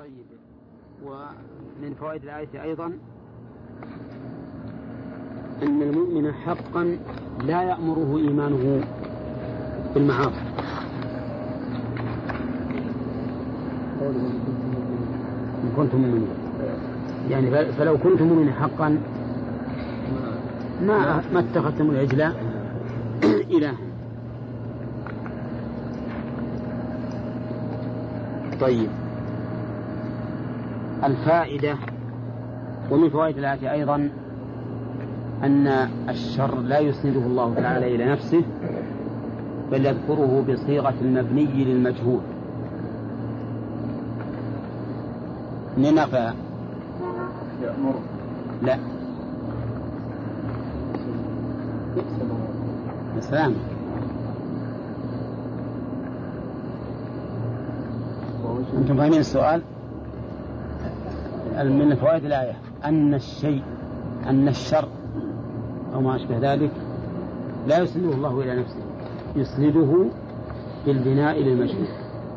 طيب. ومن فوائد الآية أيضا أن المؤمن حقا لا يأمره إيمانه بالمعاصي، إن كنتم مؤمنين، يعني فلو كنتم مؤمنين حقا ما اتخذتم العجل إلها. طيب، الفائدة. ومن فوائد الآية أيضا أن الشر لا يسنده الله تعالى إلى نفسه، بل يذكره بصيغة المبني للمجهول. ننفى لا السلام. أنتم فاهمين السؤال؟ من فوائد الآية أن الشر أو ما أشبه ذلك لا يسنده الله إلى نفسه، يسنده بالبناء للمجهول.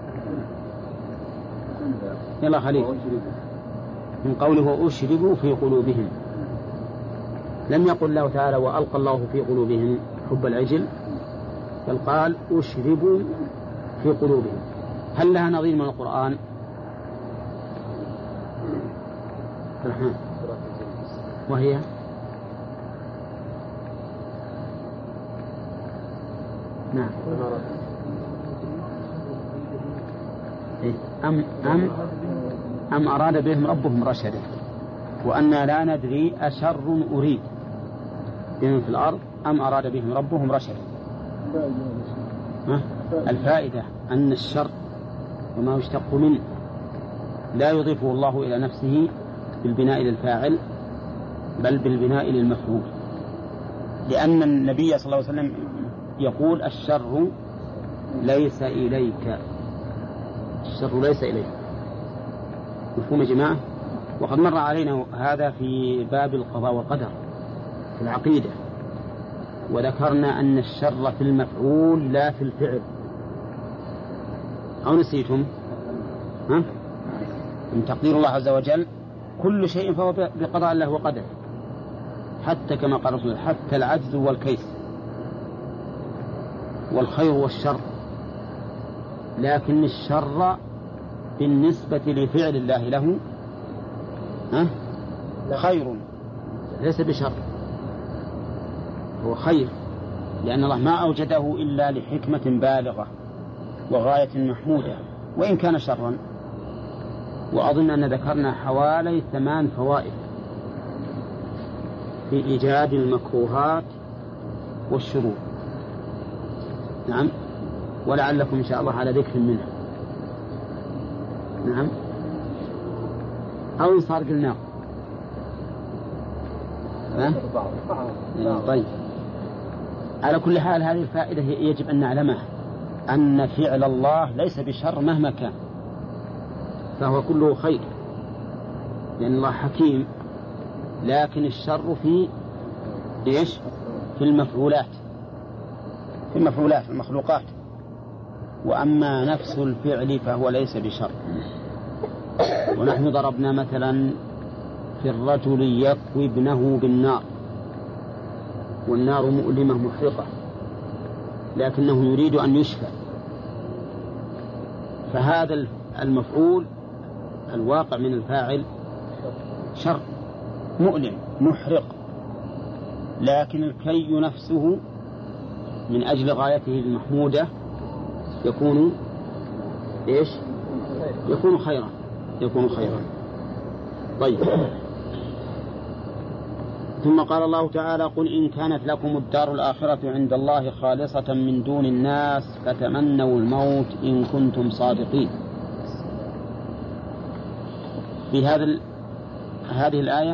يلا خليل، من قوله أشربوا في قلوبهم، لم يقل الله تعالى وألقى الله في قلوبهم حب العجل، بل قال أشربوا في قلوبهم. هل لها نظير من القرآن؟ وهي نعم أم أراد بهم ربهم رشدا وأنا لا ندري أشر أريد بهم في الأرض أم أراد بهم ربهم رشدا. الفائدة أن الشر وما يشتق منه لا يضيفه الله إلى نفسه بالبناء للفاعل، بل بالبناء للمفعول، لأن النبي صلى الله عليه وسلم يقول الشر ليس إليك، الشر ليس إليك. مفهوم يا جماعة؟ وقد مر علينا هذا في باب القضاء والقدر في العقيدة، وذكرنا أن الشر في المفعول لا في الفعل. أو نسيتم؟ من تقدير الله عز وجل كل شيء فهو بقضاء الله وقدر، حتى كما قال رسول الله حتى العجز والكيس والخير والشر. لكن الشر بالنسبة لفعل الله له خير ليس بشر، هو خير، لأن الله ما أوجده إلا لحكمة بالغة وغاية محمودة وإن كان شرا. وأظن أن ذكرنا حوالي 8 فوائد في إيجاد المكروهات والشرور. نعم، ولعلكم إن شاء الله على ذكر منها. نعم، أو صار قلناه. طيب، على كل حال هذه الفائدة يجب أن نعلمها، أن فعل الله ليس بشر مهما كان، فهو كله خير، لأن الله حكيم. لكن الشر في إيش؟ في المفعولات، في المفعولات في المخلوقات. وأما نفس الفعل فهو ليس بشر. ونحن ضربنا مثلا في الرجل يكوي ابنه بالنار، والنار مؤلمة محرقة، لكنه يريد أن يشفى، فهذا المفعول الواقع من الفاعل شر مؤلم محرق، لكن الكي نفسه من أجل غايته المحمودة يكون إيش؟ يكون خيرا، يكون خيرا. طيب، ثم قال الله تعالى قل إن كانت لكم الدار الآخرة عند الله خالصة من دون الناس فتمنوا الموت إن كنتم صادقين. في هذه الآية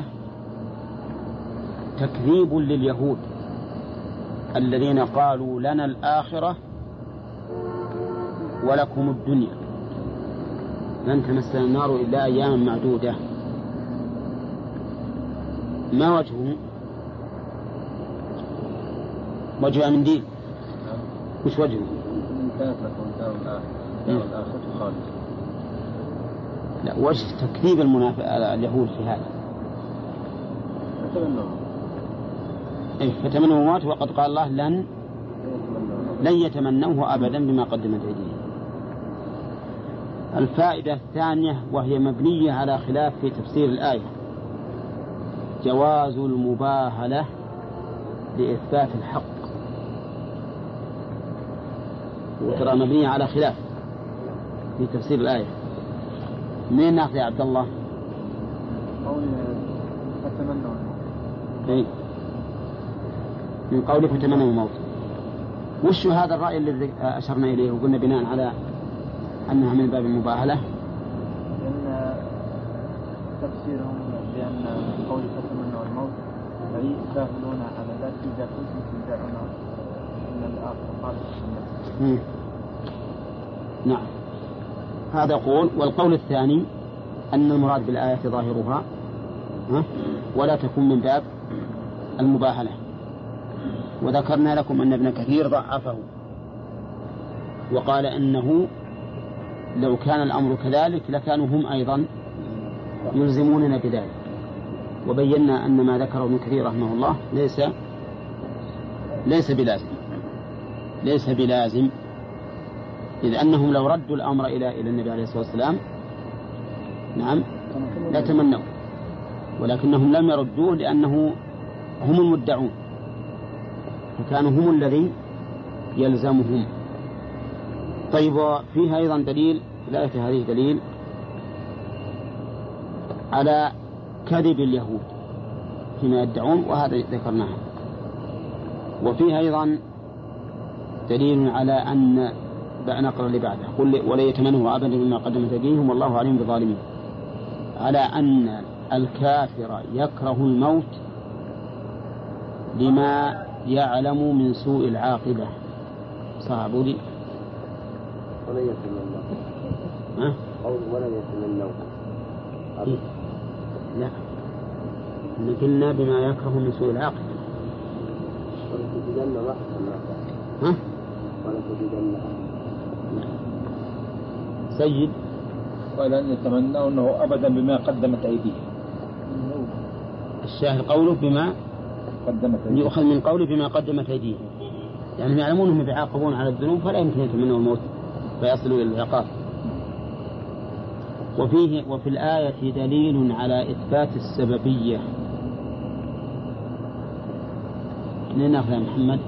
تكذيب لليهود الذين قالوا لنا الآخرة ولكم الدنيا لن تمسنا النار إلا أياما معدودة. ما وجهه؟ وجه من دين، وش وجهه؟ لا، وجه تكذيب اليهود في هذا. فتمنوا الموت وقد قال الله لن يتمنوه أبدا بما قدمت أيديهم. الفائدة الثانية وهي مبنية على خلاف في تفسير الآية، جواز المباهلة لإثبات الحق، وترى مبنية على خلاف في تفسير الآية. منين ناخذ يا عبد الله؟ من قوله فتمنوا الموت. وش هذا الرأي الذي أشرنا إليه وقلنا بناء على أنها من باب المباهلة؟ لأن تفسيرهم بأن قول فتمنوا الموت أي يستاهلون على ذلك إذا كنتم تدعون أن الآخر قال نعم، هذا قول. والقول الثاني أن المراد بالآية ظاهرها ولا تكون من باب المباهلة. وذكرنا لكم أن ابن كثير ضعفه وقال إنه لو كان الأمر كذلك لكانوا هم أيضا يلزموننا بذلك. وبينا أن ما ذكره ابن كثير رحمه الله ليس بلازم، إذ أنهم لو ردوا الأمر إلى النبي عليه الصلاة والسلام نعم لا تمنوا، ولكنهم لم يردوه لأنه هم المدعون، فكانوا هم الذي يلزمهم. طيب، فيها أيضا دليل، الآية هذه دليل على كذب اليهود فيما يدعون، وهذا ذكرناه. وفيها أيضا دليل على أن نقرأ اللي بعده، قل ولا يتمنوا أبدا بما قدمت أيديهم والله عليم بالظالمين، على أن الكافر يكره الموت لما يعلم من سوء العاقبة. صعبوا لي ولا يتمنوا قول ولا يتمنوا لا، قلنا بما يكره من سوء العاقبة. ولا تجدن ولا تجدن سيد ولن يتمنوا أنه أبدا بما قدمت أيديهم. الشاهد قوله بما يؤخذ من قوله بما قدمت أيديهم، يعني يعلمون أنهم يعاقبون على الذنوب فلا يمكن يتمنوا الموت فيصلوا إلى العقاب. وفي الآية دليل على إثبات السببية. من ناخذ يا محمد؟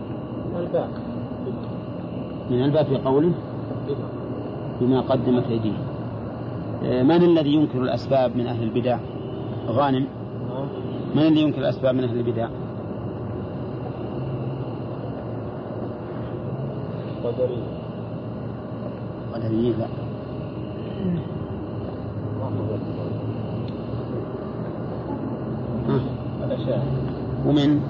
من الباب في قوله بما قدمت أيديهم. من الذي ينكر الأسباب من أهل البدع؟ غانم. من الذي ينكر الأسباب من أهل البدع؟ قدرية لا. ومن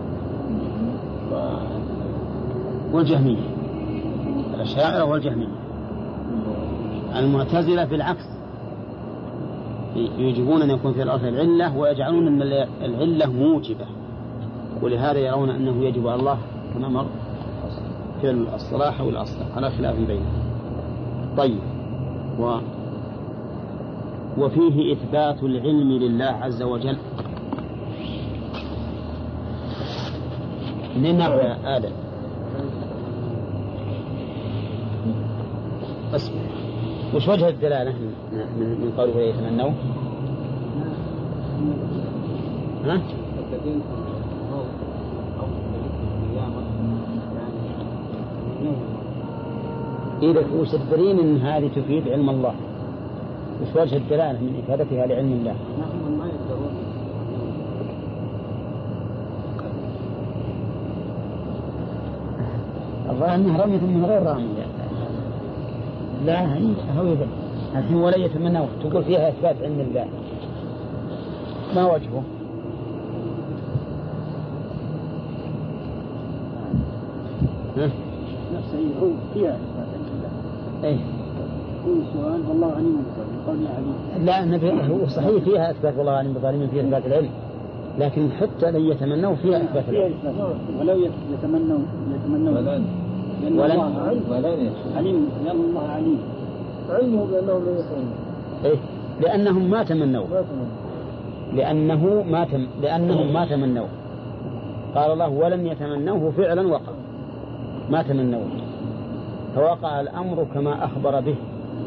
والجهمية، الأشاعرة والجهمية. المعتزلة بالعكس يجبون أن يكون في الأرض العلة ويجعلون أن العلة موجبة، ولهذا يرون أنه يجب على الله كما مر في الصلاح والأصلاح على خلاف بينهم. طيب، وفيه إثبات العلم لله عز وجل. ننعم يا آدم أصبر. وش وجه الدلالة من قوله يتمنوا؟ ها؟ إذا وش الدليل إن هذه تفيد علم الله؟ وش وجه الدلالة من إفادتها لعلم الله؟ الظاهر أنها رمية من غير رامية. لا هو يبقى الحين ولا يتمنوا تقول فيها إثبات علم الله، ما وجهه؟ نفسه هو فيها إثبات علم الله. إيه كل سؤال والله عليم بالظالمين قول يا عليم. لا النبي هو صحيح فيها إثبات والله عليم بالظالمين، فيها إثبات العلم، لكن حتى لن يتمنوا فيها إثبات العلم. ولو يتمنوا لأن الله عليم، لأن الله عليم علمه بأنه لا يتمنى. إيه؟ لأنهم ما تمنوا. قال الله ولم يتمنوه فعلا وقع، ما تمنوه، فوقع الأمر كما أخبر به،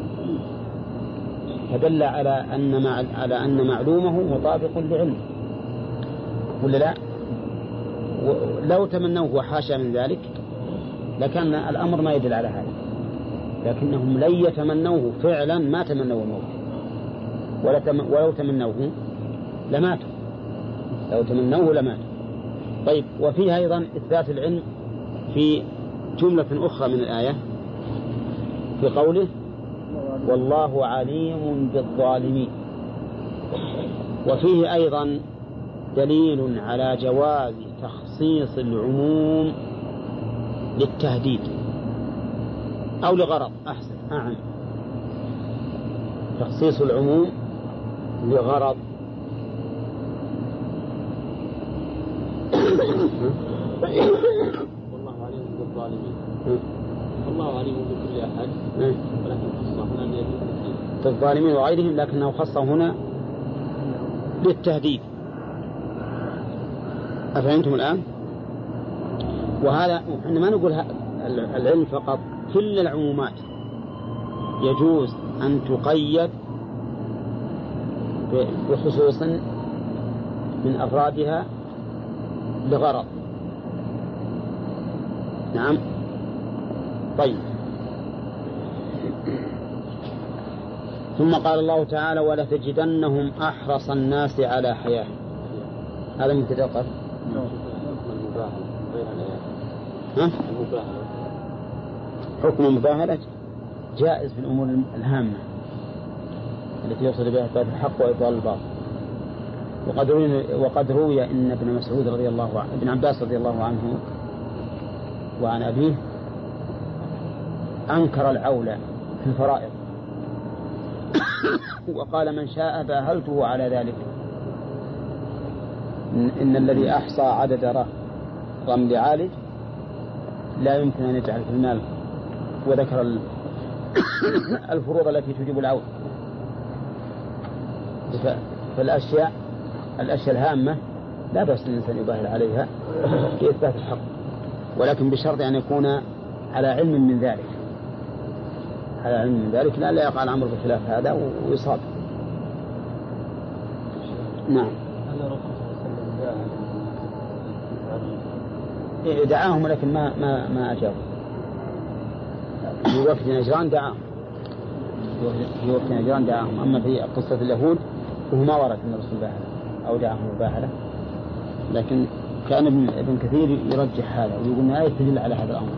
فدل على أن معلومه مطابق لعلمه، ولا لا؟ لو تمنوه وحاشا من ذلك لكان الأمر ما يدل على هذا، لكنهم لن يتمنوه فعلا، ما تمنوا الموت، ولو تمنوه لماتوا، لو تمنوه لماتوا. طيب، وفيها أيضا إثبات العلم في جملة أخرى من الآية في قوله والله عليم بالظالمين. وفيه أيضا دليل على جواز تخصيص العموم للتهديد أو لغرض، أحسن أعم، تخصيص العموم لغرض. والله عليم بالظالمين، والله عليم بكل أحد، ولكن خصه هنا بالظالمين وغيرهم، لكنه خصه هنا للتهديد. أفهمتم الآن؟ وهذا احنا ما نقول العلم فقط، كل العمومات يجوز أن تقيد بخصوص من أفرادها لغرض. نعم. طيب، ثم قال الله تعالى ولتجدنهم أحرص الناس على حياة. هذا متدقق. حكم المباهلة جائز في الأمور الهامة التي يوصل بها إثبات الحق وإبطال الباطل. وقد روي أن ابن مسعود رضي الله عنه، ابن عباس رضي الله عنه وعن أبيه أنكر العول في الفرائض وقال من شاء باهلته على ذلك، إن الذي أحصى عدد رمل عالج لا يمكن أن يجعل في المال، وذكر الفروض التي تجب العول. فالأشياء الهامة لا بأس الإنسان يباهل عليها في إثبات الحق، ولكن بشرط أن يكون على علم من ذلك، على علم من ذلك، لا يقع الأمر بخلاف هذا ويصاب. نعم. دعاهم لكن ما أجابوا. في وقت نجران دعاهم، أما في قصة اليهود وهو ما ورد من رسول الله أو دعاهم مباهلة، لكن كان ابن كثير يرجح هذا ويقول أن آية تدل على هذا الأمر.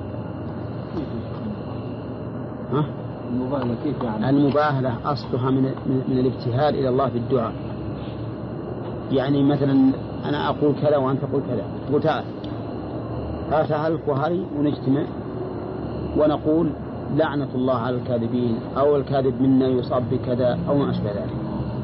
المباهلة كيف يعني؟ المباهلة أصلها من الابتهال إلى الله بالدعاء. يعني مثلا أنا أقول كذا وأنت تقول كذا، تقول تعال وهري ونجتمع ونقول لعنة الله على الكاذبين، أو الكاذب منا يصاب بكذا أو ما أشبه ذلك.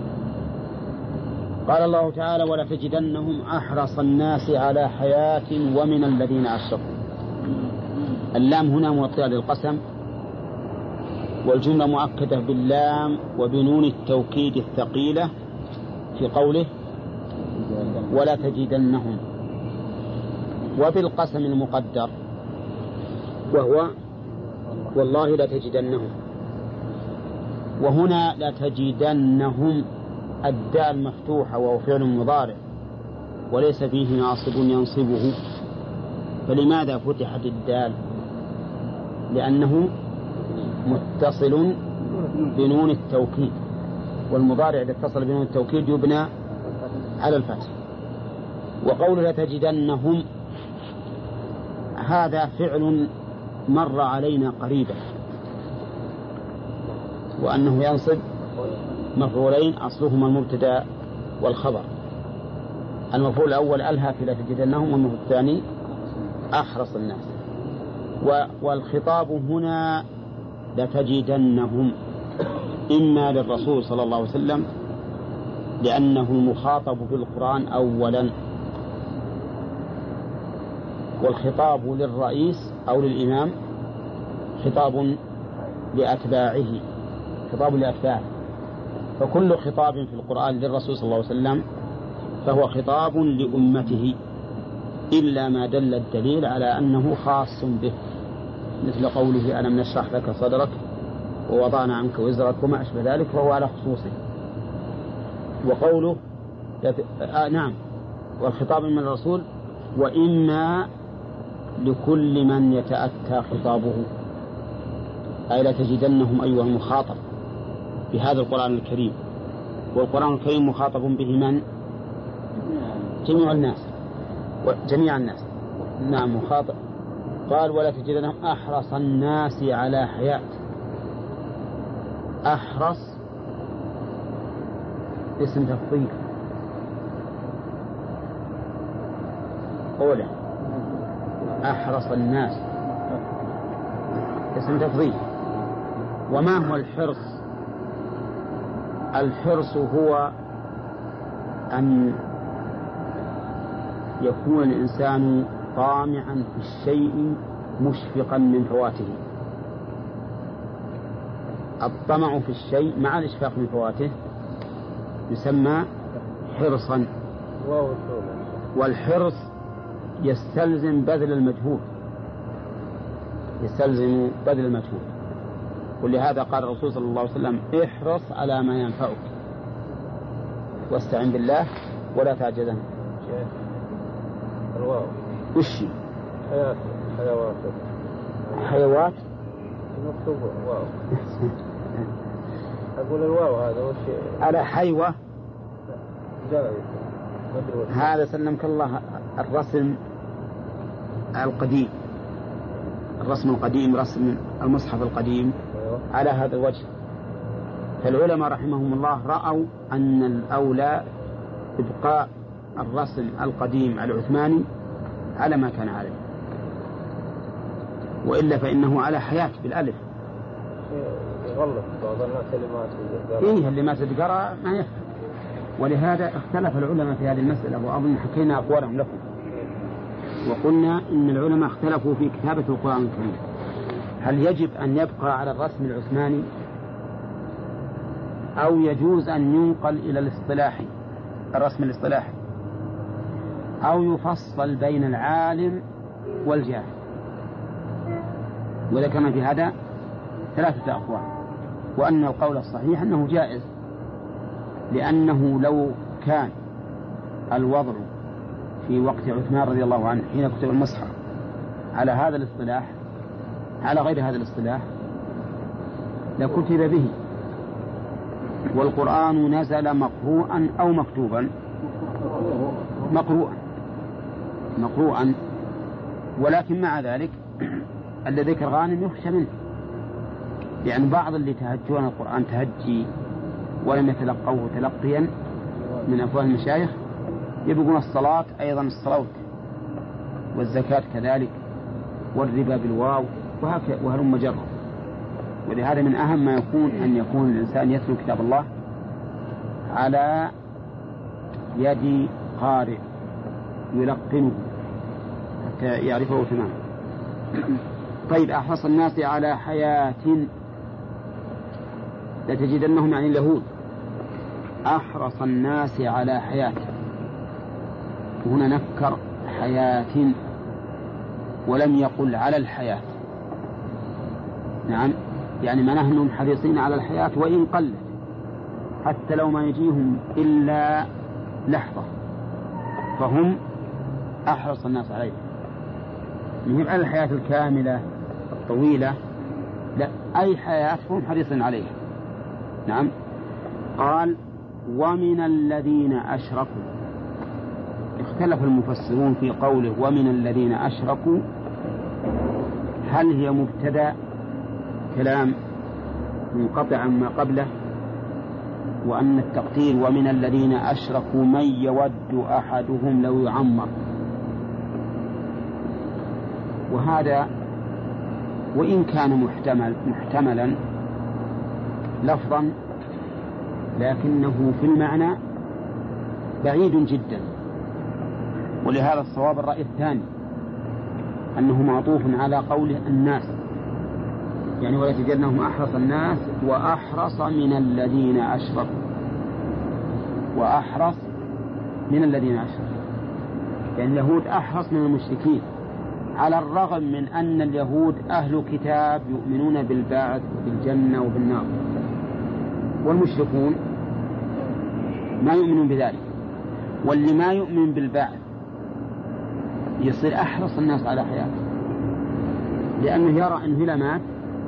قال الله تعالى ولتجدنهم أحرص الناس على حياة ومن الذين أشركوا. اللام هنا موطئة للقسم، والجملة مؤكدة باللام وبنون التوكيد الثقيلة في قوله ولا تجدنهم، وبالقسم المقدر وهو والله لا تجدنهم. وهنا لا تجدنهم الدال مفتوحة وهو فعل مضارع وليس فيه ناصب ينصبه. فلماذا فتحت الدال؟ لأنه متصل بنون التوكيد، والمضارع إذا اتصل بنون التوكيد يبنى على الفتح. وقول لتجدنهم هذا فعل مر علينا قريبا، وأنه ينصب مفعولين أصلهما المبتدأ والخبر. المفعول الأول ألهى في لتجدنهم، والمفعول الثاني أحرص الناس. والخطاب هنا لتجدنهم إما للرسول صلى الله عليه وسلم لأنه المخاطب بالقرآن أولا، والخطاب للرئيس أو للإمام خطاب لأتباعه، خطاب لأتباعه فكل خطاب في القرآن للرسول صلى الله عليه وسلم فهو خطاب لأمته إلا ما دل الدليل على أنه خاص به، مثل قوله ألم نشرح لك صدرك ووضعنا عنك وزرك وما أشبه ذلك، فهو على خصوصه. وقوله نعم، والخطاب من الرسول وإما لكل من يتأتى خطابه، أي لا تجدنهم أيها المخاطب بهذا القرآن الكريم، والقرآن الكريم مخاطب به من؟ جميع الناس، جميع الناس. نعم مخاطب. قال ولا تجدنهم أحرص الناس على حياة. أحرص اسم تفضيل، قوله أحرص الناس اسم تفضيل. وما هو الحرص؟ الحرص هو أن يكون الإنسان طامعا في الشيء مشفقا من فواته. الطمع في الشيء مع الإشفاق من فواته يسمى حرصا. والحرص يستلزم بذل المجهود، يستلزم بذل المجهود. ولهذا قال الرسول صلى الله عليه وسلم احرص على ما ينفعك واستعن بالله ولا تعجزن. الواو وش حيوات مكتوب واو. أقول الواو هذا وش على حيوة هذا سلمك الله الرسم القديم، الرسم القديم، رسم المصحف القديم على هذا الوجه. فالعلماء رحمهم الله رأوا أن الأولى إبقاء الرسم القديم العثماني على ما كان عليه، وإلا فإنه على حياة بالألف. يغلط بعض الناس كلمات إيه اللي ما تتقرأ ما يفهم. ولهذا اختلف العلماء في هذه المسألة، وأظن حكينا أقوالهم لكم وقلنا إن العلماء اختلفوا في كتابة القرآن الكريم، هل يجب أن يبقى على الرسم العثماني أو يجوز أن ينقل إلى الاصطلاحي، الرسم الاصطلاحي، أو يفصل بين العالم والجاهل. وذكرنا في هذا 3 أقوال، وأن القول الصحيح أنه جائز، لأنه لو كان الوضع في وقت عثمان رضي الله عنه حين كتب المصحف على هذا الاصطلاح على غير هذا الاصطلاح لكتب به، والقرآن نزل مقروءا أو مكتوبا؟ مقروءا. ولكن مع ذلك الذكر غانم يخشى منه، لأن بعض اللي تهجون القرآن تهجي ولم يتلقوه تلقيا من أفواه المشايخ يبقون الصلاة أيضا الصلوات، والزكاة كذلك، والربا بالواو، وهلم جرا. ولهذا من أهم ما يكون أن يكون الإنسان يتلو كتاب الله على يد قارئ يلقنه حتى يعرفه تماما. طيب أحرص الناس على حياة، لتجدنهم يعني اليهود أحرص الناس على حياة، هنا نكر حياة ولم يقل على الحياة. نعم، يعني ما نحن حريصين على الحياة وإن قلت، حتى لو ما يجيهم إلا لحظة فهم أحرص الناس عليه. من على الحياة الكاملة الطويلة، لا، أي حياة هم حريصين عليها. نعم. قال ومن الذين أشركوا، اختلف المفسرون في قوله ومن الذين أشركوا، هل هي مبتدأ كلام منقطع عما قبله، وأن التقدير ومن الذين أشركوا من يود أحدهم لو يعمر، وهذا وإن كان محتملا لفظا لكنه في المعنى بعيد جدا. ولهذا الصواب الرأي الثاني أنه معطوف على قوله الناس، يعني ولتجدنهم أحرص الناس وأحرص من الذين أشركوا. وأحرص من الذين أشركوا، يعني اليهود أحرص من المشركين، على الرغم من أن اليهود أهل كتاب يؤمنون بالبعث وبالجنة وبالنار، والمشركون ما يؤمنون بذلك. واللي ما يؤمن بالبعث يصير أحرص الناس على حياته، لأنه يرى أنه إذا مات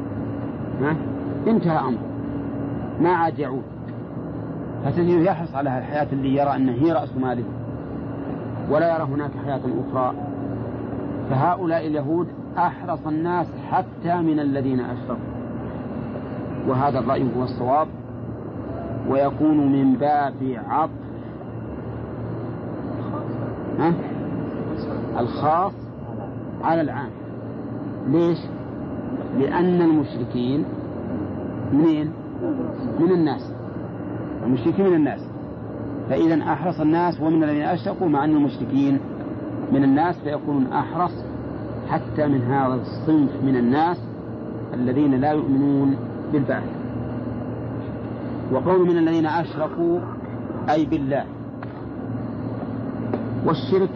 انتهى أمره، ما عاد يعود، فتجده يحرص على الحياة اللي يرى أنه هي رأس ماله، ولا يرى هناك حياة أخرى. فهؤلاء اليهود أحرص الناس حتى من الذين أشركوا، وهذا الرأي هو الصواب، ويكون من باب عطف الخاص على العام. ليش؟ لأن المشركين من الناس، المشركين من الناس، فإذا أحرص الناس ومن الذين أشركوا، مع أن المشركين من الناس، فيكون أحرص حتى من هذا الصنف من الناس الذين لا يؤمنون بالبعث. وقول من الذين أشركوا أي بالله. والشرك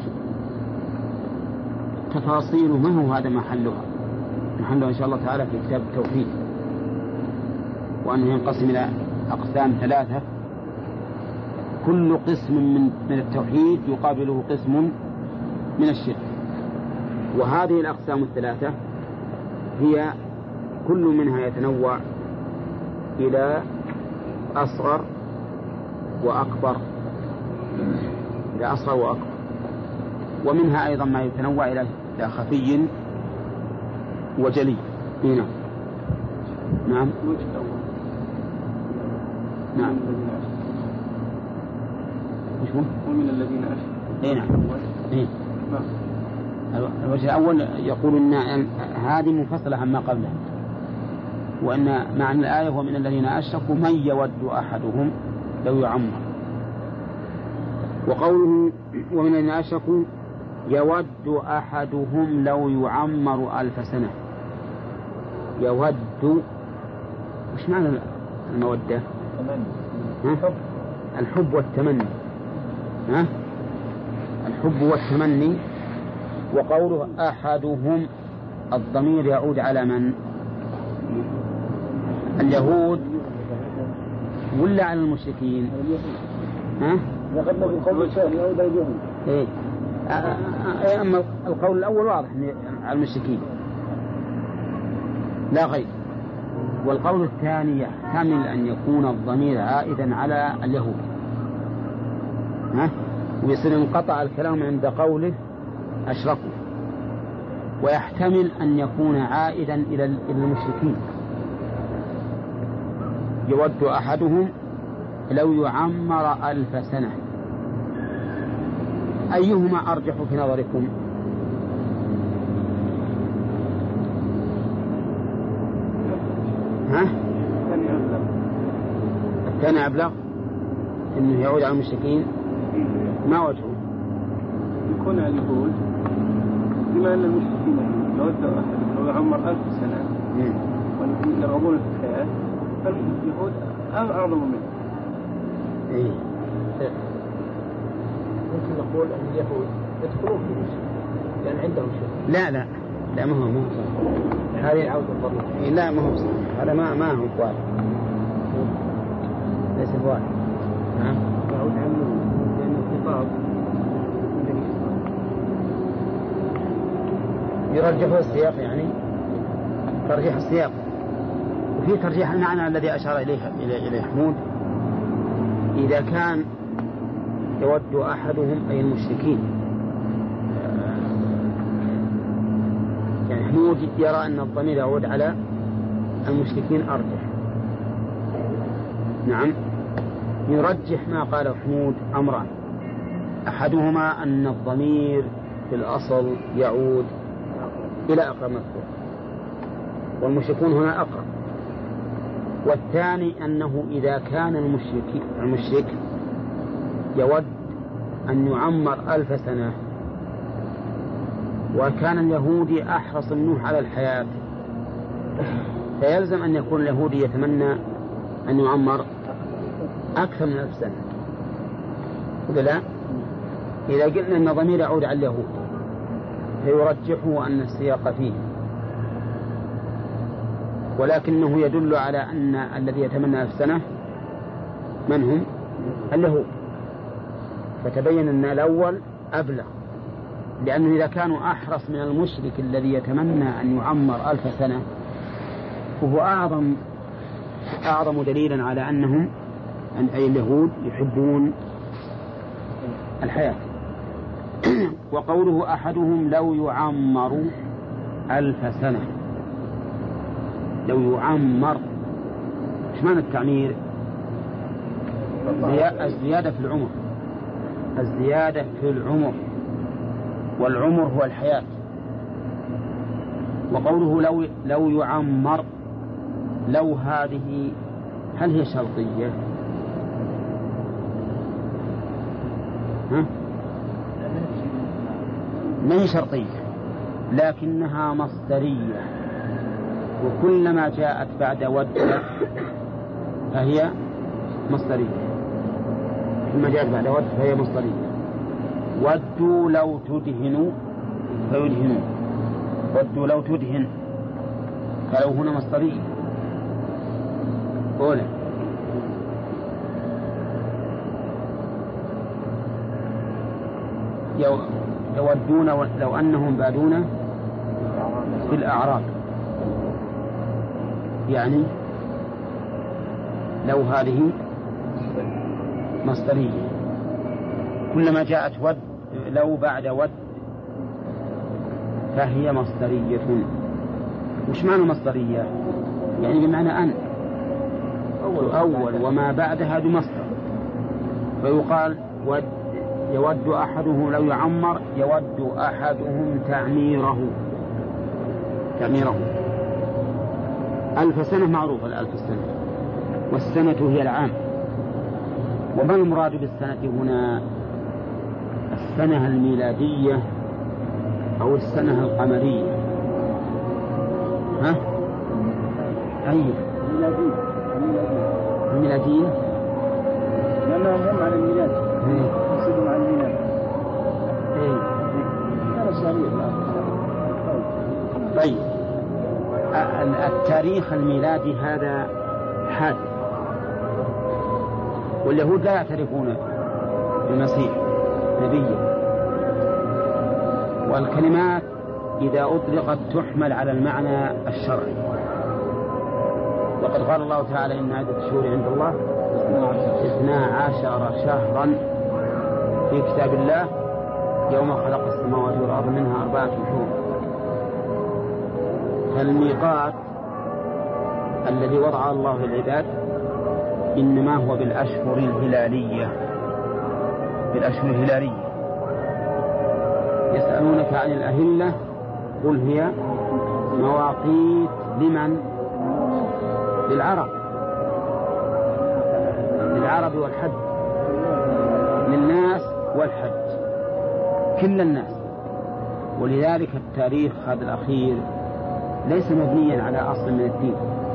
تفاصيله ما هو هذا محلها إن شاء الله تعالى في كتاب التوحيد، وأنه ينقسم إلى أقسام 3، كل قسم من التوحيد يقابله قسم من الشرك. وهذه الأقسام 3 هي كل منها يتنوع إلى أصغر وأكبر، ومنها أيضا ما يتنوع إلى خفي وجلي. هنا نعم ومن الذين أشركوا. نعم. الوجه الأول يقول إن هذه منفصلة عما قبلها، وأن معنى الآية ومن الذين أشركوا من يود أحدهم لو يعمر. وقوله ومن الذين أشركوا يود أحدهم لو يعمر 1000 سنة. يود، وش معنى المودة؟ الحب والتمني. الحب والتمني. وقوله أحدهم الضمير يعود على من؟ اليهود ولا على المشركين؟ أما القول الأول واضح على المشركين لا غير، والقول الثاني يحتمل أن يكون الضمير عائدا على اليهود، ويصير انقطع الكلام عند قوله أشركوا، ويحتمل أن يكون عائدا إلى المشركين. يود أحدهم لو يعمر 1000 سنة. أيهما أرجح في نظركم؟ الثاني أبلغ، إنه يعود على المشركين. ما وجهه؟ يكون على اليهود، بما أن المشركين يود أحدهم لو يعمر 1000 سنة ويرغبون في الحياة، فاليهود أعظم منه. ممكن نقول أن اليهود يدخلون في المشرك لأن عندهم شرك. لا ما هو هذه عودة الضمير. لا ما هو هذا ما هو واحد، ليس واحد. يعود عنه لأن الخطاب يرجح السياق، يعني ترجيح السياق، وفي ترجيح المعنى الذي أشار إليه حمود. إذا كان يود أحدهم أي المشركين، يعني حمود يرى أن الضمير يعود على المشركين أرجح. نعم، يرجح ما قال حمود أمران، أحدهما أن الضمير في الأصل يعود إلى أقرب مذكور، والمشركون هنا أقرب. والثاني أنه إذا كان المشرك يود أن يعمر 1000 سنة، وكان اليهودي أحرص منه على الحياة، فيلزم أن يكون اليهودي يتمنى أن يعمر أكثر من 1000 سنة، ولا لا؟ إذا قلنا أن ضمير يعود على اليهود فيرجحه أن السياق فيه، ولكنه يدل على أن الذي يتمنى 1000 سنة من هم؟ اليهود. فتبين أن الأول أبلغ، لأنه إذا كانوا أحرص من المشرك الذي يتمنى أن يعمر 1000 سنة فهو أعظم دليلا على أنهم أي اليهود يحبون الحياة. وقوله أحدهم لو يعمر 1000 سنة، لو يعمر، إيش معنى التعمير؟ الزيادة في العمر، الزيادة في العمر، والعمر هو الحياة. وقوله لو يعمر، لو هذه هل هي شرطية؟ ما هي شرطية لكنها مصدرية، وكلما جاءت بعد ود فهي مصدرية، كلما جاءت بعد ود فهي مصدرية. ودوا لو تدهنوا فيدهنون، ودوا لو تدهن، فلو هنا مصدرية أولى. يودون لو أنهم بادون في الأعراب، يعني لو هذه مصدرية، كلما جاءت ود لو بعد ود فهي مصدرية. وش معنى مصدرية؟ يعني بمعنى أن أول وما بعدها بمصدر، فيقال يود أحدهم لو يعمر، يود أحدهم تعميره. 1000 سنة معروفة، 1000 سنة، والسنة هي العام. وما المراد بالسنة هنا؟ السنة الميلادية أو السنة القمرية؟ ها؟ أي الميلادية؟ لأنهم هم على الميلاد، يقصدون على الميلاد. طيب التاريخ الميلادي هذا حادث، واليهود لا يعترفون بالمسيح نبيا، والكلمات إذا أطلقت تحمل على المعنى الشرعي. وقد قال الله تعالى إن عدة الشهور عند الله 12 شهرا في كتاب الله يوم خلق السماوات والأرض منها 4 شهور. فالميقات الذي وضع الله للعباد إنما هو بالأشهر الهلالية، بالأشهر الهلالية. يسألونك عن الأهلة قل هي مواقيت لمن؟ للعرب والحج، للناس والحج، كل الناس. ولذلك التاريخ هذا الأخير ليس مبنيا على أصل من الدين،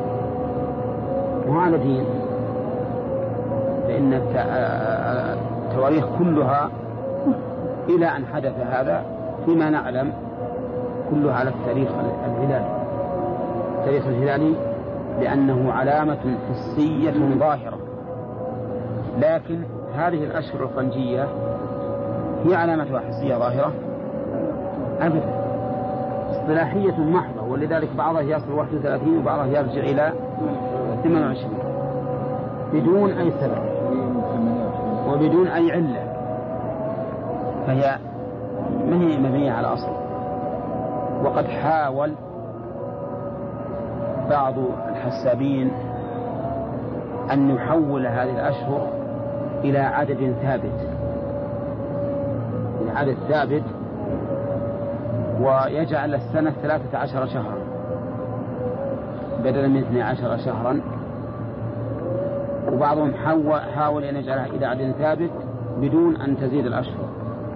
وعلى دين، لأن التواريخ كلها إلى أن حدث هذا فيما نعلم كلها على التاريخ الهلالي. التاريخ الهلالي لأنه علامة حسية ظاهرة، لكن هذه الأشهر الفرنجية هي علامتها حسية ظاهرة أبدا، اصطلاحية محضة. ولذلك بعضها يصل 31 وبعضها يرجع إلى 28 بدون أي سبب وبدون أي علة، فهي ما هي مبنية على أصل. وقد حاول بعض الحسابين أن يحول هذه الأشهر إلى عدد ثابت، إلى عدد ثابت، ويجعل السنة 13 شهرا بدلا من 12 شهرا. وبعضهم حاول أن يجعلها إلى عدد ثابت بدون أن تزيد الأشهر،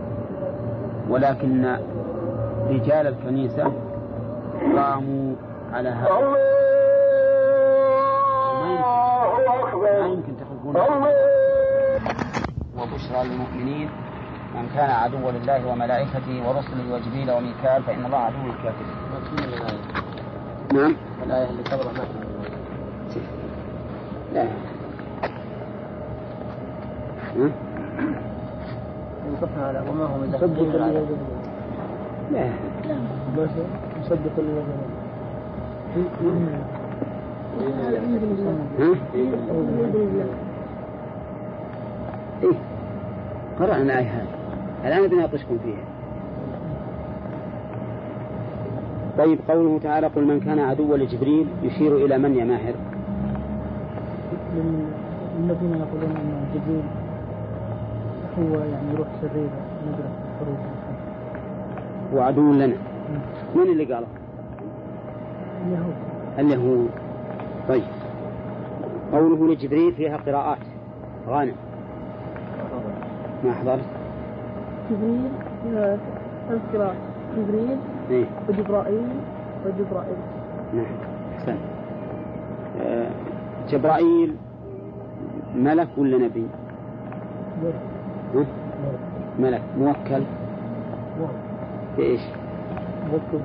ولكن رجال الكنيسة قاموا على هذا. ما يمكن تخلفون وبشرى للمؤمنين من كان عدوا لله وملائكته ورسله وجبريل وميكال فإن الله عدو للكافرين. نعم. الآية اللي قبلها ما لا. ينصفنا على وما هو مصدق على لا مصدق إيه قرأنا الآية هذه الآن بناقشكم فيها. طيب قوله تعالى قل من كان عدوا لجبريل يشير إلى من يا ماهر؟ الذين يقولون أن جبريل هو يعني روح شريرة ندرة الخروج وعدو لنا. من اللي قاله؟ اليهود. طيب قوله لجبريل فيها قراءات. غانم ما حضرت؟ جبريل القراءة جبريل إيه؟ وجبرائيل. نعم أحسن. جبرائيل ملك ولا نبي؟ ملك موكل بإيش؟ موكل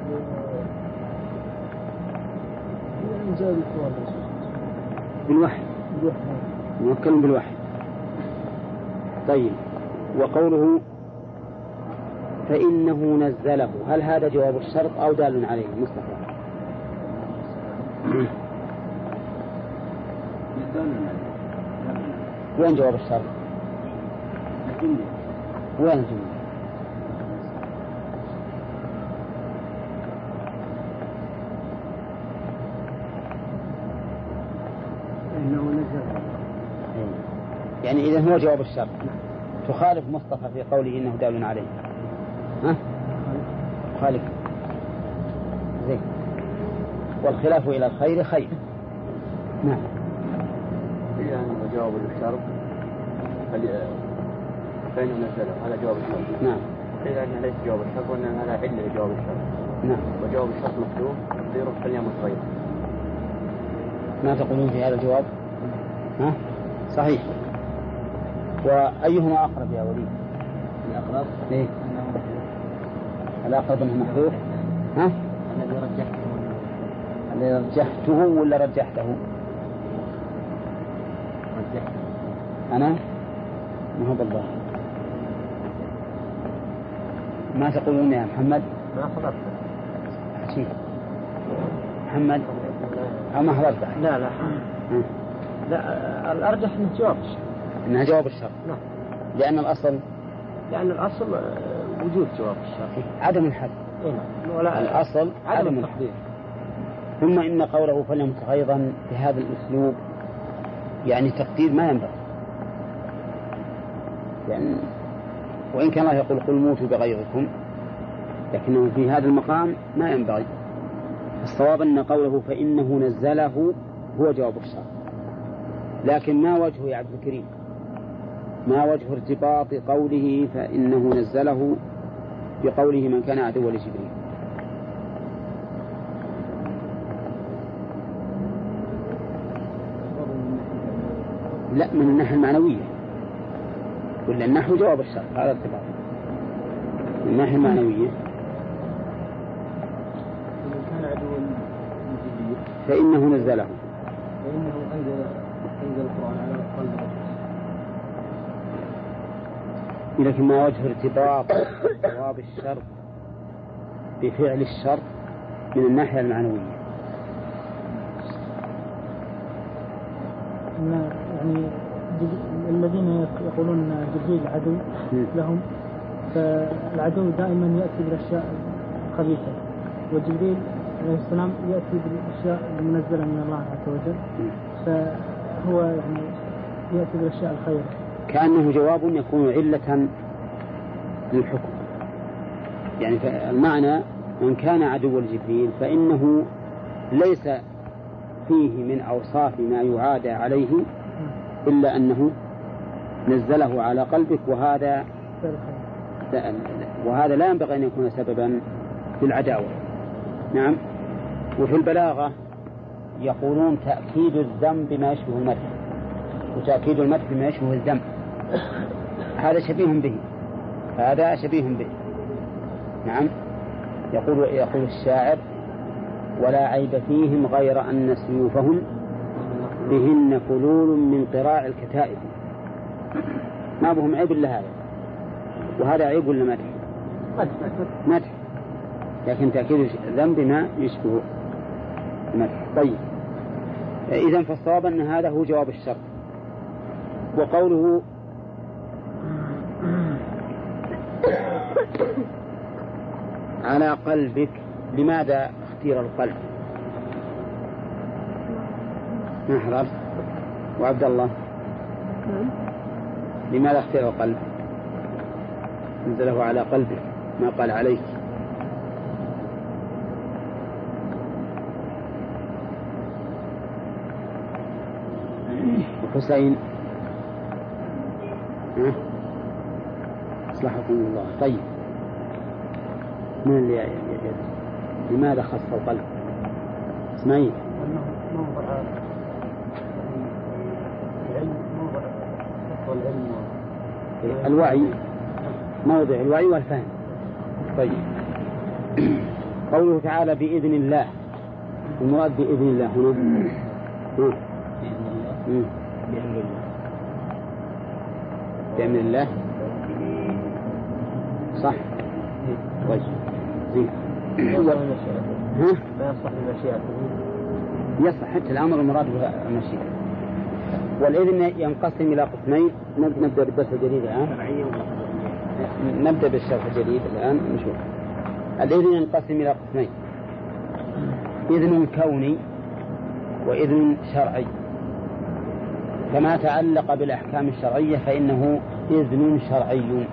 بالوحي. موكل بالوحي. طيب وقوله فإنه نزله هل هذا جواب الشرط أو دال عليه مصطفى؟ وين جواب الشرط؟ وين الجملة؟ إنه نزل. يعني إذا هو جواب الشرط تخالف مصطفى في قوله إنه دال عليه. ها؟ خالف زين. والخلاف إلى الخير خير. نعم. إذا جواب الشرط فإنه نزله هذا جواب الشرط. نعم. إذا أنه ليس جواب الشرط وأن هذا علة لجواب الشرط. نعم. وجواب الشرط مكتوب تقديره فليمت غيره. ما تقولون في هذا الجواب؟ ها؟ صحيح. وأيهما أقرب يا وليد؟ الأقرب إيه؟ الأقرب أنه محذوف. ها؟ الذي رجحته ولا رجحته؟ رجحته. أنا ما هو بالله. ما تقولون يا محمد؟ ما حضرت. حكي محمد ما حضرت. لا الأرجح من جواب الشرط. إنها جواب الشرط. نعم. لأن الأصل وجود جواب الشرط. عدم الحد. ولا الأصل عدم التحديد. ثم إن قوله فليمت أيضا بهذا الأسلوب يعني تقدير ما ينبغي. يعني وإن كان الله يقول قل موتوا بغيظكم لكنه في هذا المقام ما ينبغي. الصواب أن قوله فإنه نزله هو جواب الشرط. لكن ما وجهه يا عبد الكريم؟ ما وجه ارتباط قوله فإنه نزله بقوله من كان عدوا لجبريل؟ لا من الناحية المعنوية ولا النحو جواب الشرط هذا ارتباط من الناحية المعنوية. من كان عدوا لجبريل فإنه نزله فإنه أنزل القرآن على قلبه. لكن ما وجه ارتباط جواب الشرط بفعل الشرط من الناحية المعنوية؟ يعني الذين يقولون جبريل عدو لهم فالعدو دائما يأتي بالأشياء الخبيثة وجبريل عليه السلام يأتي بالأشياء المنزلة من الله عز وجل فهو يعني يأتي بالأشياء الخيرة. كأنه جواب يكون علة للحكم. يعني المعنى من كان عدو لجبريل فإنه ليس فيه من أوصاف ما يعادى عليه إلا أنه نزله على قلبك وهذا لا ينبغي أن يكون سببا في العداوة. نعم. وفي البلاغة يقولون تأكيد الذم بما يشبه المدح وتأكيد المدح بما يشبه الذم. هذا شبيه به، هذا شبيه به. نعم. يقول الشاعر: ولا عيب فيهم غير أن سيوفهم بهن فلول من قراع الكتائب. ما بهم عيب إلا هذا، وهذا عيب ولا مدح؟ مدح، لكن تأكيد الذنب ما يشبه مدح. طيب، إذن فالصواب أن هذا هو جواب الشرط. وقوله على قلبك، لماذا اختير القلب؟ ما حضر؟ وعبد الله، لماذا اختير القلب؟ نزله على قلبك، ما قال عليك. حسين، أصلحكم الله. طيب، من اللي لماذا خص القلب؟ اسماعيل. الوعي، موضع الوعي والفهم. طيب، قوله تعالى بإذن الله، المراد بإذن الله هنا بأمر الله، صح؟ طيب، لا يصح بمشيئته، يصح حتى الأمر المراد بالمشيئة. والإذن ينقسم إلى قسمين. نبدأ بالدرس الجديد الآن، نبدأ بالشرح الجديد الآن نشوف. الإذن ينقسم إلى قسمين: إذن كوني وإذن شرعي. فما تعلق بالأحكام الشرعية فإنه إذن شرعي.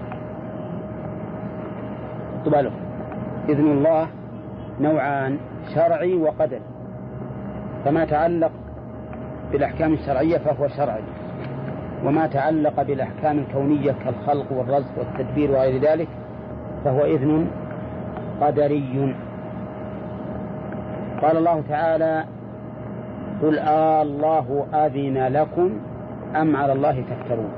طبعا إذن الله نوعان: شرعي وقدري. فما تعلق بالأحكام الشرعية فهو شرعي، وما تعلق بالأحكام الكونية كالخلق والرزق والتدبير وغير ذلك فهو إذن قدري. قال الله تعالى: قل الله أذن لكم أم على الله تفترون.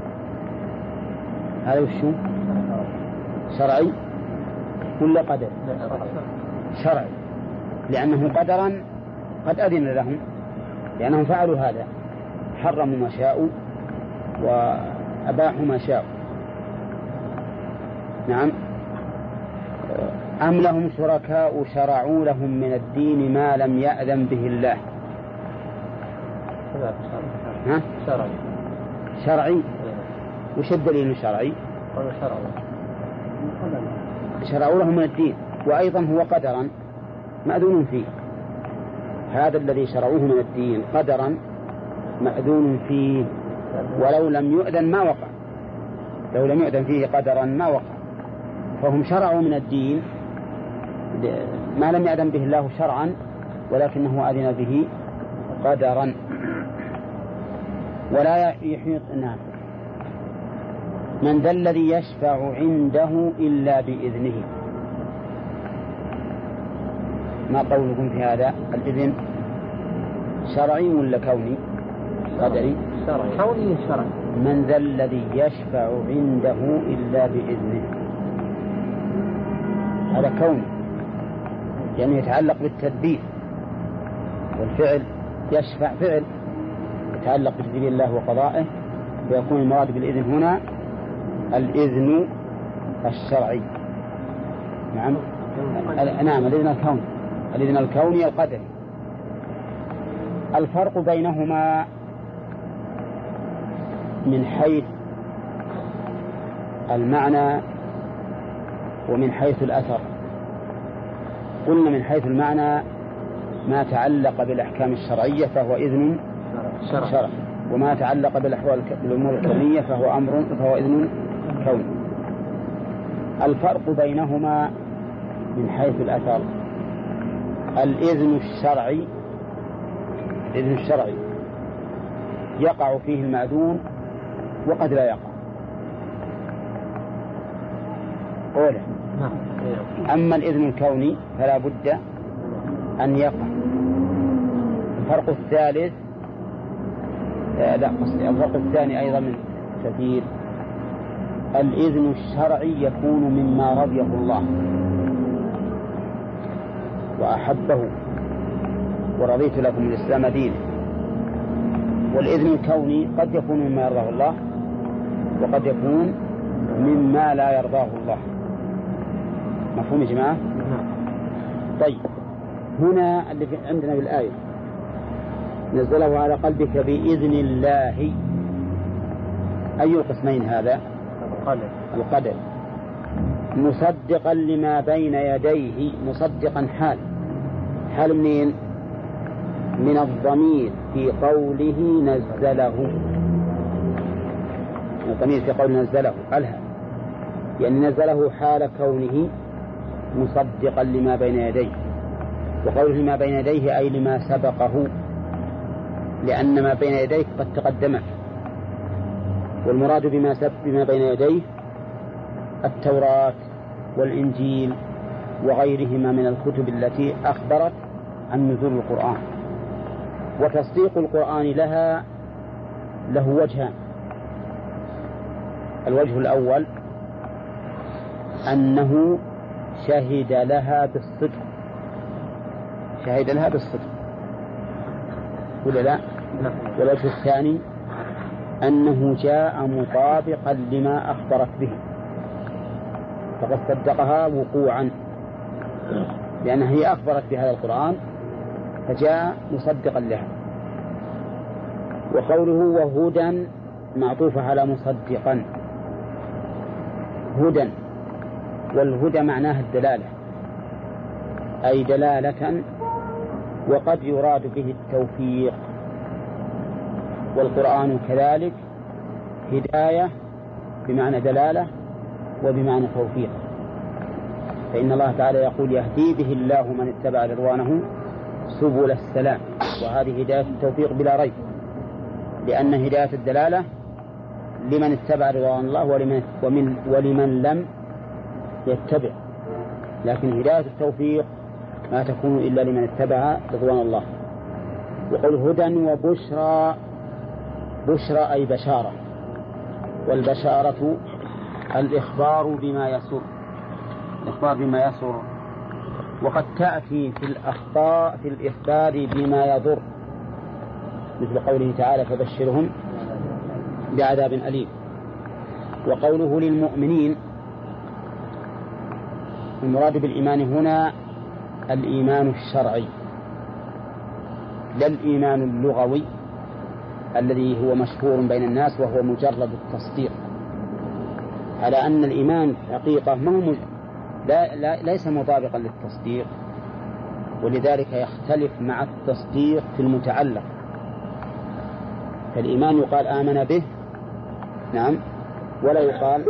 هذا وشو؟ شرعي ولا قدر؟ شرعي، لأنه قدرا قد أذن لهم، لأنهم فعلوا هذا، حرموا ما شاءوا وأباحوا ما شاءوا. نعم. أم لهم شركاء شرعوا لهم من الدين ما لم يأذن به الله. شرعي. شرعي. وش الدليل الشرعي؟ شرعوا لهم من الدين، وأيضا هو قدرا مأذون فيه. هذا الذي شرعوه من الدين قدرا مأذون فيه، ولو لم يؤذن ما وقع، لو لم يؤذن فيه قدرا ما وقع. فهم شرعوا من الدين ما لم يأذن به الله شرعا، ولكنه أذن به قدرا. ولا يحيط. نعم. من ذا الذي يشفع عنده إلا بإذنه. ما قولكم في هذا؟ الإذن شرعي ولا كوني؟ قدري؟ شرعي. كوني شرعي. من ذا الذي يشفع عنده إلا بإذنه، هذا كوني، يعني يتعلق بالتدبير والفعل. يشفع فعل يتعلق بتدبير الله وقضائه، فيكون المراد بالإذن هنا الإذن الشرعي. نعم. نعم، الإذن الكوني، الإذن الكوني القدري. الفرق بينهما من حيث المعنى ومن حيث الأثر. قلنا من حيث المعنى ما تعلق بالأحكام الشرعية فهو إذن شرعي، وما تعلق بالأمور الكونية فهو إذن كوني. الفرق بينهما من حيث الأثر. الإذن الشرعي يقع فيه المأذون وقد لا يقع. قوله. أما الإذن الكوني فلا بد أن يقع. الفرق الثالث الفرق الثاني أيضا من كثير. الإذن الشرعي يكون مما رضيه الله وأحبه ورضيت لكم الإسلام دينا، والإذن الكوني قد يكون مما يرضاه الله وقد يكون مما لا يرضاه الله. مفهوم يا جماعة؟ طيب، هنا اللي عندنا بالآية نزله على قلبك بإذن الله، أي القسمين هذا؟ القدر. مصدقا لما بين يديه، مصدقا حال منين؟ من الضمير في قوله نزله، الضمير في قوله نزله ألها، يعني نزله حال كونه مصدقا لما بين يديه، وقوله لما بين يديه أي لما سبقه، لأن ما بين يديه قد تقدمت، والمراد بما بين يديه التوراة والإنجيل وغيرهما من الكتب التي أخبرت عن نزول القرآن. وتصديق القرآن له وجهان: الوجه الأول أنه شهد لها بالصدق ولا لا؟ والوجه الثاني أنه جاء مطابقا لما أخبرت به، فقد صدقها وقوعا، لأنها هي أخبرت بهذا القرآن فجاء مصدقا لها. وقوله وهدى معطوفة على مصدقا، هدى، والهدى معناه الدلالة، أي دلالة، وقد يراد به التوفيق، والقرآن كذلك هداية بمعنى دلالة وبمعنى توفيق، فإن الله تعالى يقول يهدي به الله من اتبع رضوانه سبل السلام، وهذه هداية التوفيق بلا ريب، لأن هداية الدلالة لمن اتبع رضوان الله ولمن لم يتبع، لكن هداية التوفيق ما تكون إلا لمن اتبع رضوان الله. وقل هدى وبشرى، بشرى أي بشارة، والبشارة الإخبار بما يسر، وقد تأتي في الإخبار بما يضر، مثل قوله تعالى فبشرهم بعذاب أليم. وقوله للمؤمنين، المراد بالإيمان هنا الإيمان الشرعي لا الإيمان اللغوي الذي هو مشهور بين الناس وهو مجرد التصديق، على أن الإيمان حقيقة ليس مطابقا للتصديق، ولذلك يختلف مع التصديق في المتعلق. فالإيمان يقال آمن به، نعم، ولا يقال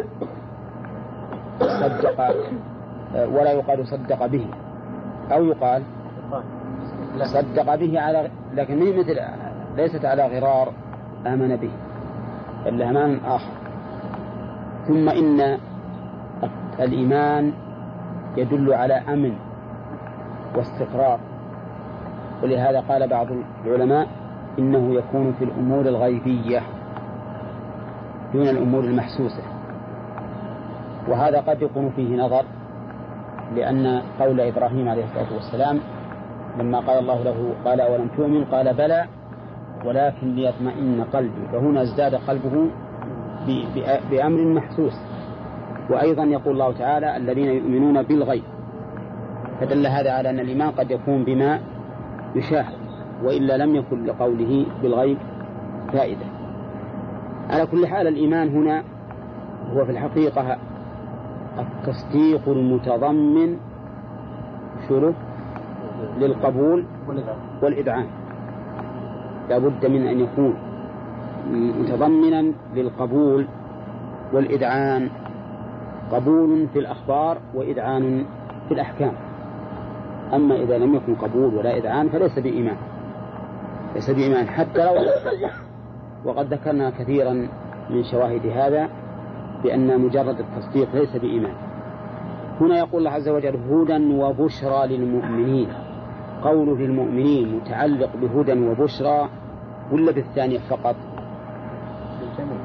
صدق به، أو يقال صدق به لكن ليست على غرار آمن به، بل أمان آخر. ثم إن الإيمان يدل على أمن واستقرار، ولهذا قال بعض العلماء إنه يكون في الأمور الغيبية دون الأمور المحسوسة، وهذا قد يكون فيه نظر، لأن قول إبراهيم عليه الصلاة والسلام لما قال الله له قال أولم تؤمن قال بلى ولكن ليطمئن قلبي، فهنا ازداد قلبه بأمر محسوس. وأيضا يقول الله تعالى الذين يؤمنون بالغيب، فدل هذا على أن الإيمان قد يكون بما يشاهد، وإلا لم يكن لقوله بالغيب فائدة. على كل حال الإيمان هنا هو في الحقيقة التصديق المتضمن شروط للقبول والإذعان، لا بد من أن يكون متضمنا للقبول والإذعان، قبول في الأخبار وإذعان في الأحكام. أما إذا لم يكن قبول ولا إذعان فليس بإيمان، ليس بإيمان حتى لو وقد ذكرنا كثيرا من شواهد هذا بأن مجرد التصديق ليس بإيمان. هنا يقول الله عز وجل هدى وبشرى للمؤمنين، قوله للمؤمنين متعلق بهدى وبشرى ولا بالثانية فقط؟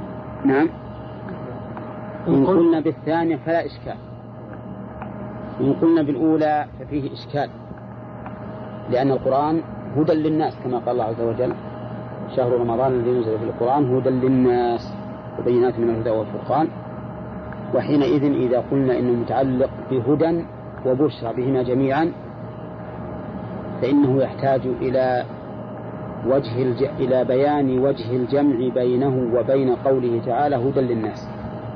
نعم. إن قلنا بالثانية فلا إشكال، إن قلنا بالأولى ففيه إشكال، لأن القرآن هدى للناس كما قال الله عز وجل: شهر رمضان الذي نزل في القرآن هدى للناس وبينات من الهدى والفرقان. وحينئذ إذا قلنا إنه متعلق بهدى وبشرى بهما جميعا فإنه يحتاج إلى إلى بيان وجه الجمع بينه وبين قوله تعالى هدى للناس.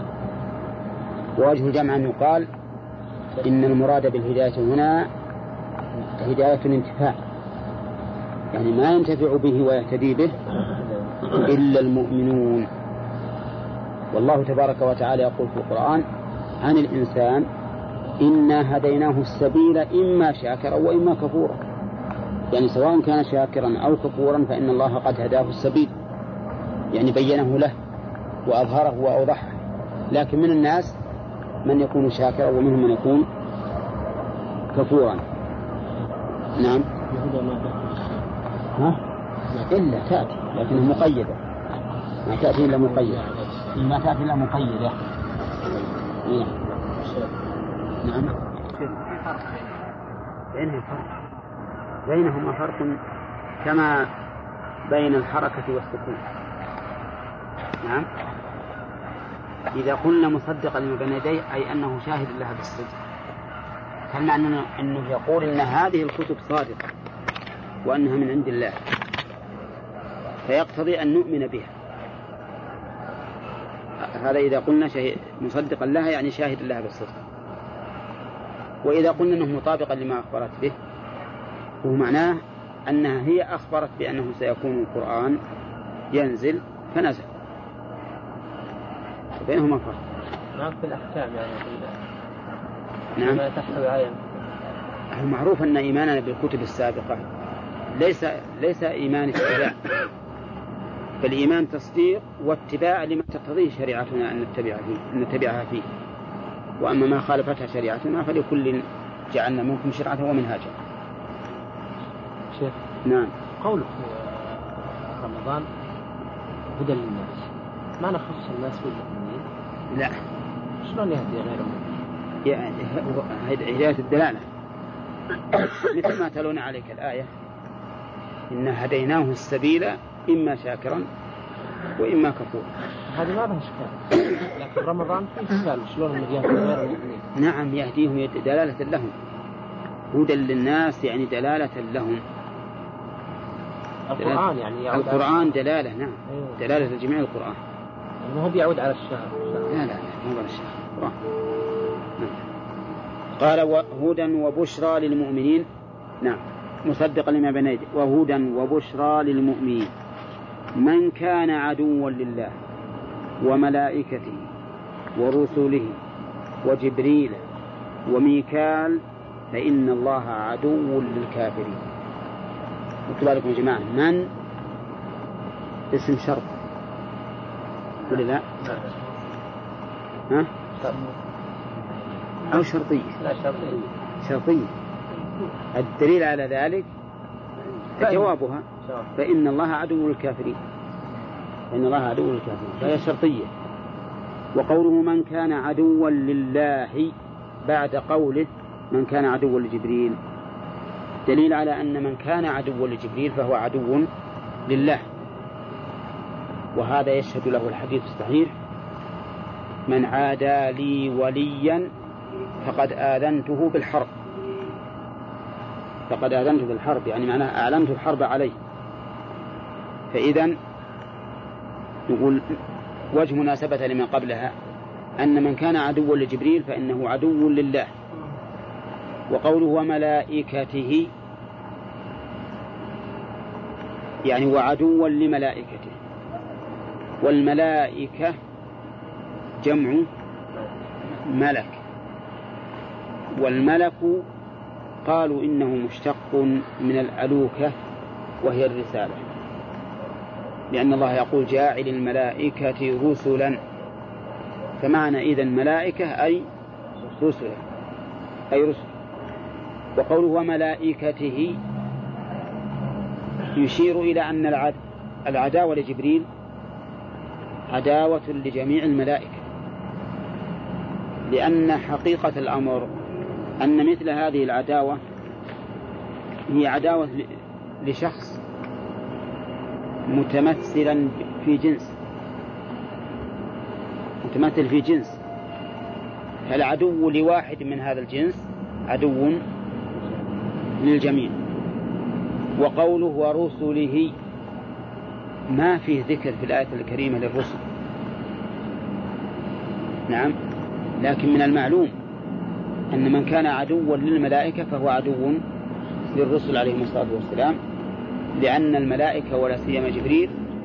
ووجه الجمع أن يقال إن المراد بالهداية هنا هداية الانتفاع، يعني ما ينتفع به ويهتدي به إلا المؤمنون. والله تبارك وتعالى يقول في القرآن عن الإنسان: إنا هديناه السبيل إما شاكرا وإما كفورا، يعني سواء كان شاكرا أو كفورا فإن الله قد هداه السبيل، يعني بينه له وأظهره وأوضحه. لكن من الناس من يكون شاكرا ومنهم من يكون كفورا. نعم. إلا تأتي لكنها مقيدة، ما تأتي إلا مقيدة، ما تأتي إلا مقيدة. نعم. بينهما فرق كما بين الحركة والسكون. نعم. إذا قلنا مصدقا لما بين يديه أي أنه شاهد لها بالصدق، هل معنى أنه يقول إن هذه الكتب صادقة وأنها من عند الله، فيقتضي أن نؤمن بها. هذا إذا قلنا مصدقا لها يعني شاهد لها بالصدق. وإذا قلنا أنه مطابقا لما أخبرت به هو معناه أنها هي أخبرت بأنه سيكون القرآن ينزل فنزل، بينهما فرق. نعم. في الأحكام يعني نعم. ما تحتوي عليه. معروف أن إيماننا بالكتب السابقة ليس إيمان اتباع، بل إيمان تصديق واتباع لما تقتضيه شريعتنا أن نتبعها فيه. وأما ما خالفتها شريعتنا فلكل جعلنا منكم شرعة ومنهاجا. شيخ. نعم. قولك رمضان هدى للناس، ما نخص الناس بالمؤمنين؟ لا. شلون يهدي غيرهم؟ يعني هداية الدلالة مثل ما تلون عليك الآية: إنا هديناه السبيل إما شاكرا وإما كفورا. هذه ما لها إشكال، لكن رمضان فيه إشكال، شلون يهدي غير المؤمنين؟ نعم، يهديهم دلالة لهم. هدى للناس يعني دلالة لهم. القرآن يعني يعود القرآن دلالة. نعم. أيوه. دلالة لجميع القرآن، يعني هو بيعود على الشهر. لا مو على الشهر. القرآن. قال: وهدى وبشرى للمؤمنين. نعم. مصدقا لما بين يديه. وهدى وبشرى للمؤمنين من كان عدوا لله وملائكته ورسله وجبريل وميكال فإن الله عدو للكافرين. اكتبوا لكم يا جماعة: من اسم شرط ولا لا؟ ها؟ أو شرطية؟ لا شرطية. الدليل على ذلك جوابها: فإن الله عدو للكافرين. فإن الله عدو للكافرين، فهي شرطية. وقوله من كان عدوا لله بعد قوله من كان عدوا لجبريل دليل على أن من كان عدوا لجبريل فهو عدو لله. وهذا يشهد له الحديث الصحيح: من عادى لي وليا فقد آذنته بالحرب. فقد آذنته بالحرب يعني معناه أعلنت الحرب عليه. فإذن نقول وجه مناسبة لما قبلها أن من كان عدوا لجبريل فإنه عدو لله. وقوله وملائكته يعني وعدوا لملائكته، والملائكة جمع ملك، والملك قالوا إنه مشتق من الألوكة وهي الرسالة، لأن الله يقول جاعل الملائكة رسلا، فمعنى إذن ملائكة أي رسلا أي رسل. وقوله وملائكته يشير إلى أن العداوة لجبريل عداوة لجميع الملائكة، لأن حقيقة الأمر أن مثل هذه العداوة هي عداوة لشخص متمثلا في جنس، متمثل في جنس، فالعدو لواحد من هذا الجنس عدو للجميع. وقوله ورسله ما فيه ذكر في الآية الكريمة للرسل، نعم، لكن من المعلوم أن من كان عدوا للملائكة فهو عدو للرسل عليهم الصلاة والسلام، لأن الملائكة ولا سيما جبريل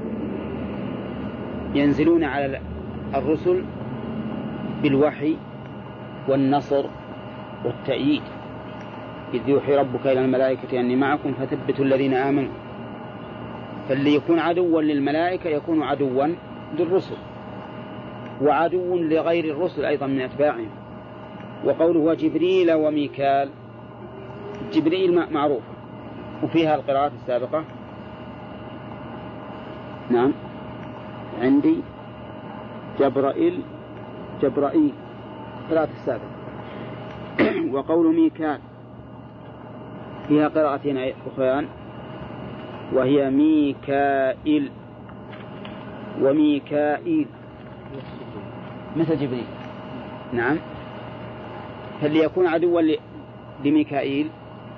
ينزلون على الرسل بالوحي والنصر والتأييد، إذ يوحي ربك إلى الملائكة أني معكم فثبتوا الذين آمنوا. فاللي يكون عدوا للملائكة يكون عدوا للرسل وعدو لغير الرسل أيضا من أتباعهم. وقوله وجبريل وميكال، جبريل معروف وفيها القراءات السابقة، نعم عندي جبرائيل قراءة السابقة. وقول ميكال فيها قراءتين أخرى وهي ميكائيل وميكائيل مثل جبريل، نعم. فاللي يكون عدوا لميكائيل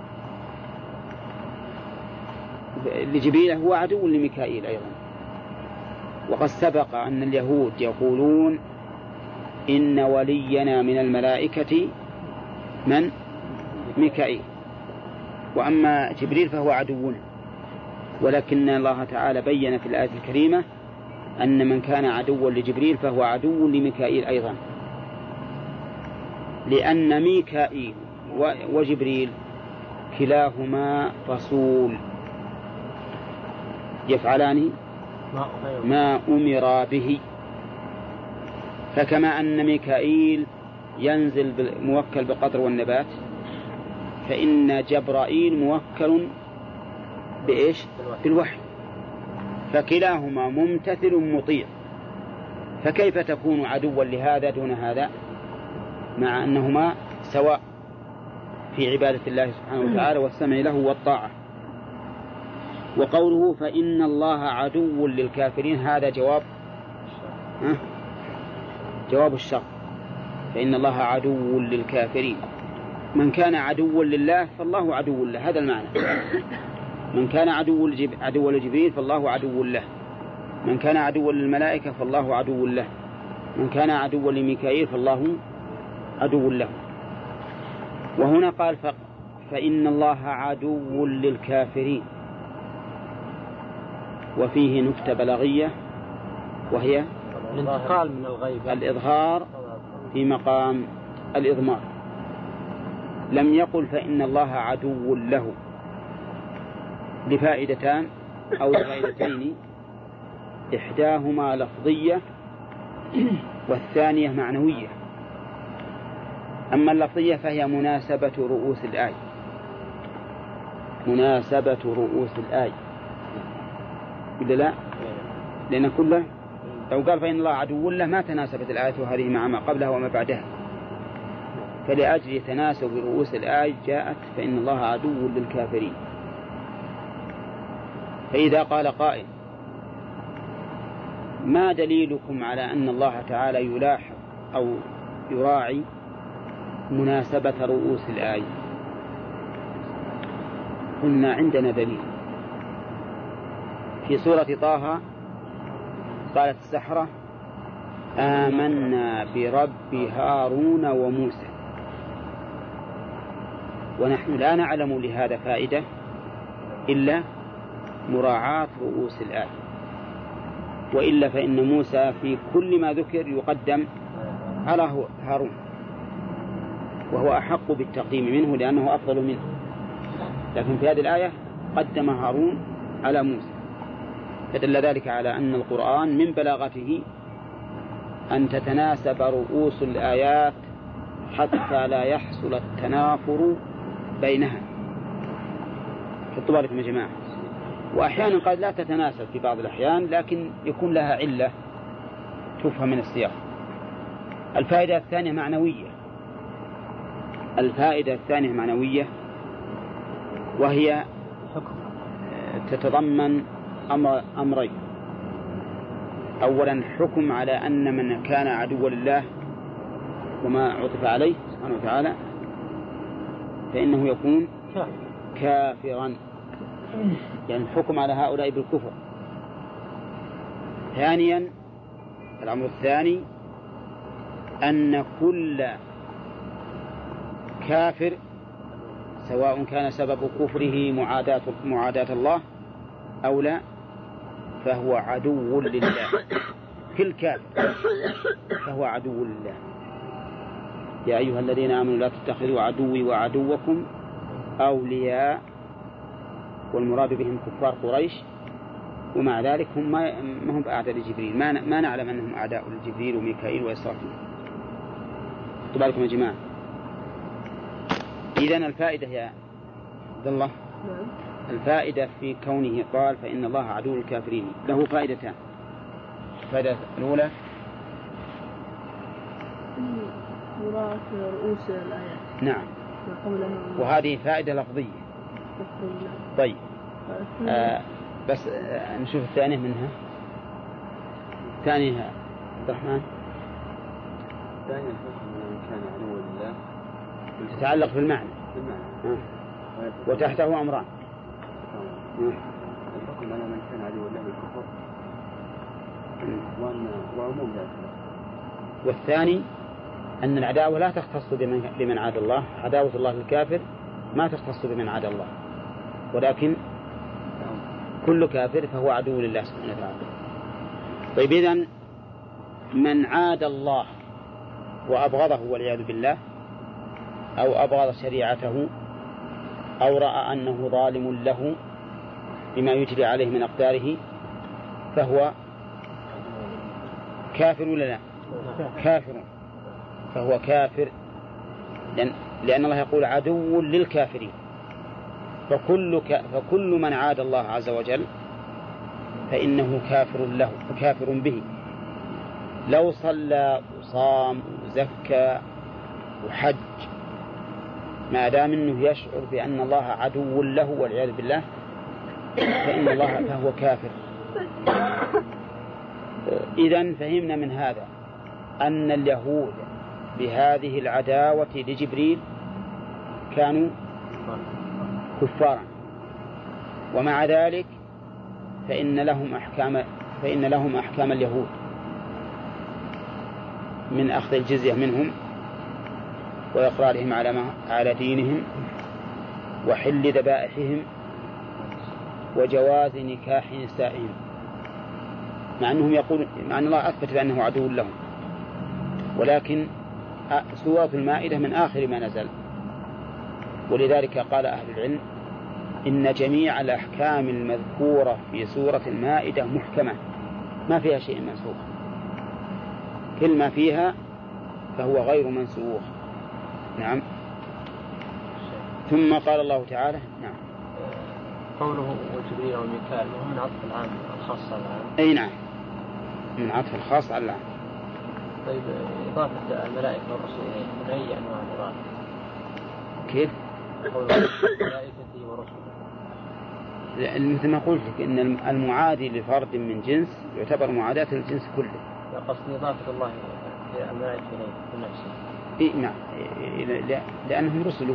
لجبريل هو عدو لميكائيل أيضا. وقد سبق أن اليهود يقولون إن ولينا من الملائكة من؟ ميكائيل، وأما جبريل فهو عدونا. ولكن الله تعالى بين في الآية الكريمة أن من كان عدوا لجبريل فهو عدو لميكائيل أيضا، لأن ميكائيل وجبريل كلاهما رسول يفعلان ما أمر به. فكما أن ميكائيل ينزل موكل بالقطر والنبات، فإن جبرائيل موكل بإيش؟ بالوحي، فكلاهما ممتثل مطيع. فكيف تكون عدوا لهذا دون هذا مع أنهما سواء في عبادة الله سبحانه وتعالى والسمع له والطاعة؟ وقوله فإن الله عدو للكافرين هذا جواب الشرط، فإن الله عدو للكافرين. من كان عدوا لله فالله عدو له، هذا المعنى. من كان عدو لجبريل فالله عدو له، من كان عدوا للملائكة فالله عدو له، من كان عدوا لميكائيل فالله عدو له. وهنا قال فإن الله عدو للكافرين، وفيه نكتة بلاغية وهي الانتقال من الغيبة، الإظهار في مقام الإضمار. لم يقل فإن الله عدو له لفائدتان أو لفائدتين، إحداهما لفظية والثانية معنوية. أما اللفظية فهي مناسبة رؤوس الآية، مناسبة رؤوس الآية، إذا لا، لأن كله لو قال فإن الله عدو له ما تناسبت الآية هذه مع ما قبلها وما بعدها، فلأجل تناسب رؤوس الآية جاءت فإن الله عدو للكافرين. فإذا قال قائل ما دليلكم على أن الله تعالى يلاحظ أو يراعي مناسبة رؤوس الآية؟ قلنا عندنا دليل في سورة طه، قالت السحرة آمنا برب هارون وموسى، ونحن لا نعلم لهذا فائدة إلا مراعاة رؤوس الآية، وإلا فإن موسى في كل ما ذكر يقدم على هارون، وهو أحق بالتقديم منه لأنه أفضل منه، لكن في هذه الآية قدم هارون على موسى. فدل ذلك على أن القرآن من بلاغته أن تتناسب رؤوس الآيات حتى لا يحصل التنافر بينها. حطوا بالكم يا جماعة. وأحيانا قد لا تتناسب في بعض الأحيان، لكن يكون لها علة تفهم من السياق. الفائدة الثانية معنوية، وهي تتضمن أمرين. أولا حكم على أن من كان عدوا لله وما عطف عليه سبحانه وتعالى فإنه يكون كافرا، يعني الحكم على هؤلاء بالكفر. ثانيا الأمر الثاني أن كل كافر سواء كان سبب كفره معاداة الله أو لا فهو عدو لله. كل كافر فهو عدو لله. يا أيها الذين آمنوا لا تتخذوا عدوي وعدوكم أولياء، والمراد بهم كفار قريش، ومع ذلك هم ما هم أعداء لجبريل، ما نعلم أنهم أعداء لجبريل وميكائيل وإسرافيل. خذوا بالكم يا جماعة. إذن الفائدة يا عبد الله، الفائدة في كونه قال فإن الله عدو الكافرين له فائدتان. الفائدة الأولى مراعاة رؤوس الآيات. نعم، وهذه فائدة لفظية. طيب بس نشوف الثانية منها. ثانيها عبد الرحمن. الثانية الحكم من كان عدوا لله تتعلق بالمعنى وتحته أمران. الحكم على من كان عدوا لله بالكفر وعموم ذلك. والثاني أن العداوة لا تختص بمن عاد الله. عداوة الله للكافر ما تختص بمن عاد الله، ولكن كل كافر فهو عدو لله سبحانه وتعالى. طيب إذن من عاد الله وأبغضه والعياذ بالله، أو أبغض شريعته، أو رأى أنه ظالم له بما يجري عليه من أقداره، فهو كافر ولا لا؟ كافر. فهو كافر لأن الله يقول عدو للكافرين. فكل من عاد الله عز وجل فإنه كافر له وكافر به، لو صلى وصام وزكى وحج، ما دام أنه يشعر بأن الله عدو له والعياذ بالله فإن الله فهو كافر. إذن فهمنا من هذا أن اليهود بهذه العداوة لجبريل كانوا كفارا، ومع ذلك فإن لهم أحكام اليهود من أخذ الجزية منهم وإقرارهم على دينهم وحل ذبائحهم وجواز نكاح نسائهم، مع أن الله أثبت بأنه عدو لهم. ولكن سورة المائدة من آخر ما نزل، ولذلك قال أهل العلم إن جميع الأحكام المذكورة في سورة المائدة محكمة ما فيها شيء منسوخ، كل ما فيها فهو غير منسوخ. نعم. ثم قال الله تعالى نعم قوله وجبريل وميكائيل وهم من عطف العام الخاص على العام. أي نعم، من عطف الخاص على العام. طيب إضافة الملائكة والرسل من أي أنواع الإضافة؟ كيف؟ ملائكته ورسله. مثل ما قلت لك إن المعادي لفرد من جنس يعتبر معاداة الجنس كله. قصد إضافة الله الملائكة إليه بنفسه. إيه نعم، لأنهم رسله.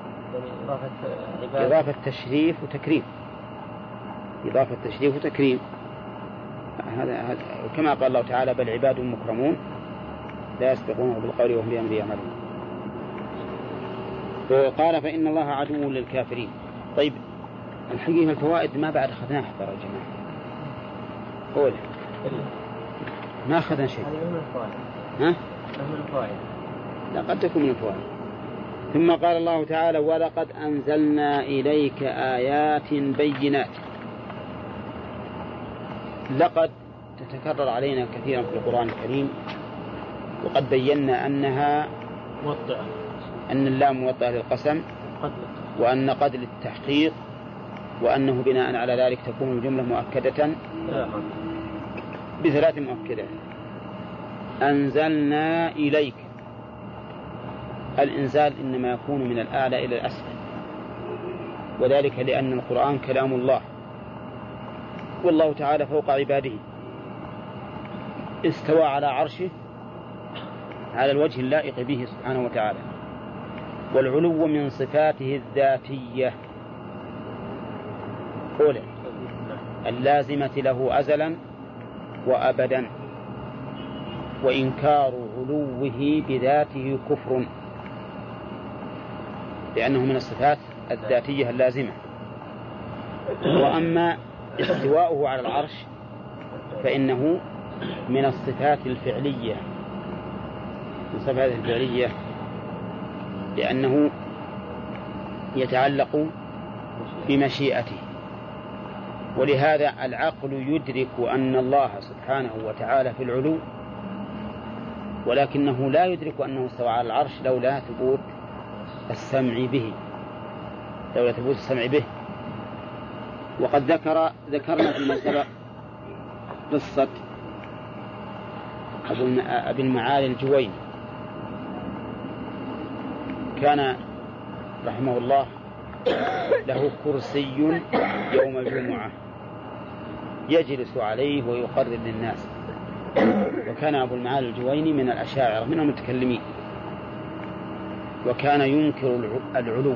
يعني إضافة تشريف وتكريم. إضافة تشريف وتكريم. هذا كما قال الله تعالى بل عباد مكرمون لا يسبقونه بالقول وهم بأمره يعملون. وقال فإن الله عدو للكافرين. طيب الحقيقة الفوائد ما بعد أخذناها ترى يا جماعة. قول ما أخذنا شيء. ها؟ لا قد تكون من الفوائد. ثم قال الله تعالى ولقد أنزلنا إليك آيات بينات. لقد تتكرر علينا كثيرا في القرآن الكريم، وقد بينا أنها موطئة، أن اللام موطئة للقسم، وأن قد للتحقيق، وأنه بناء على ذلك تكون الجملة مؤكدة بثلاث مؤكدات. أنزلنا إليك. الإنزال إنما يكون من الأعلى إلى الأسفل، وذلك لأن القرآن كلام الله، والله تعالى فوق عباده، استوى على عرشه على الوجه اللائق به سبحانه وتعالى. والعلو من صفاته الذاتية أولا اللازمة له أزلا وأبدا، وإنكار علوه بذاته كفر، لأنه من الصفات الذاتية اللازمة. وأما استواؤه على العرش فإنه من الصفات الفعلية، من الصفات الفعلية، لأنه يتعلق بمشيئته. ولهذا العقل يدرك أن الله سبحانه وتعالى في العلو، ولكنه لا يدرك أنه استوى على العرش لولا ثبوت السمع به، لولا ثبوت السمع به. وقد ذكرنا فيما سبق قصة أبي المعالي الجويني. كان رحمه الله له كرسي يوم الجمعة يجلس عليه ويقرر للناس. وكان أبو المعالي الجويني من الأشاعرة، من المتكلمين، وكان ينكر العلو.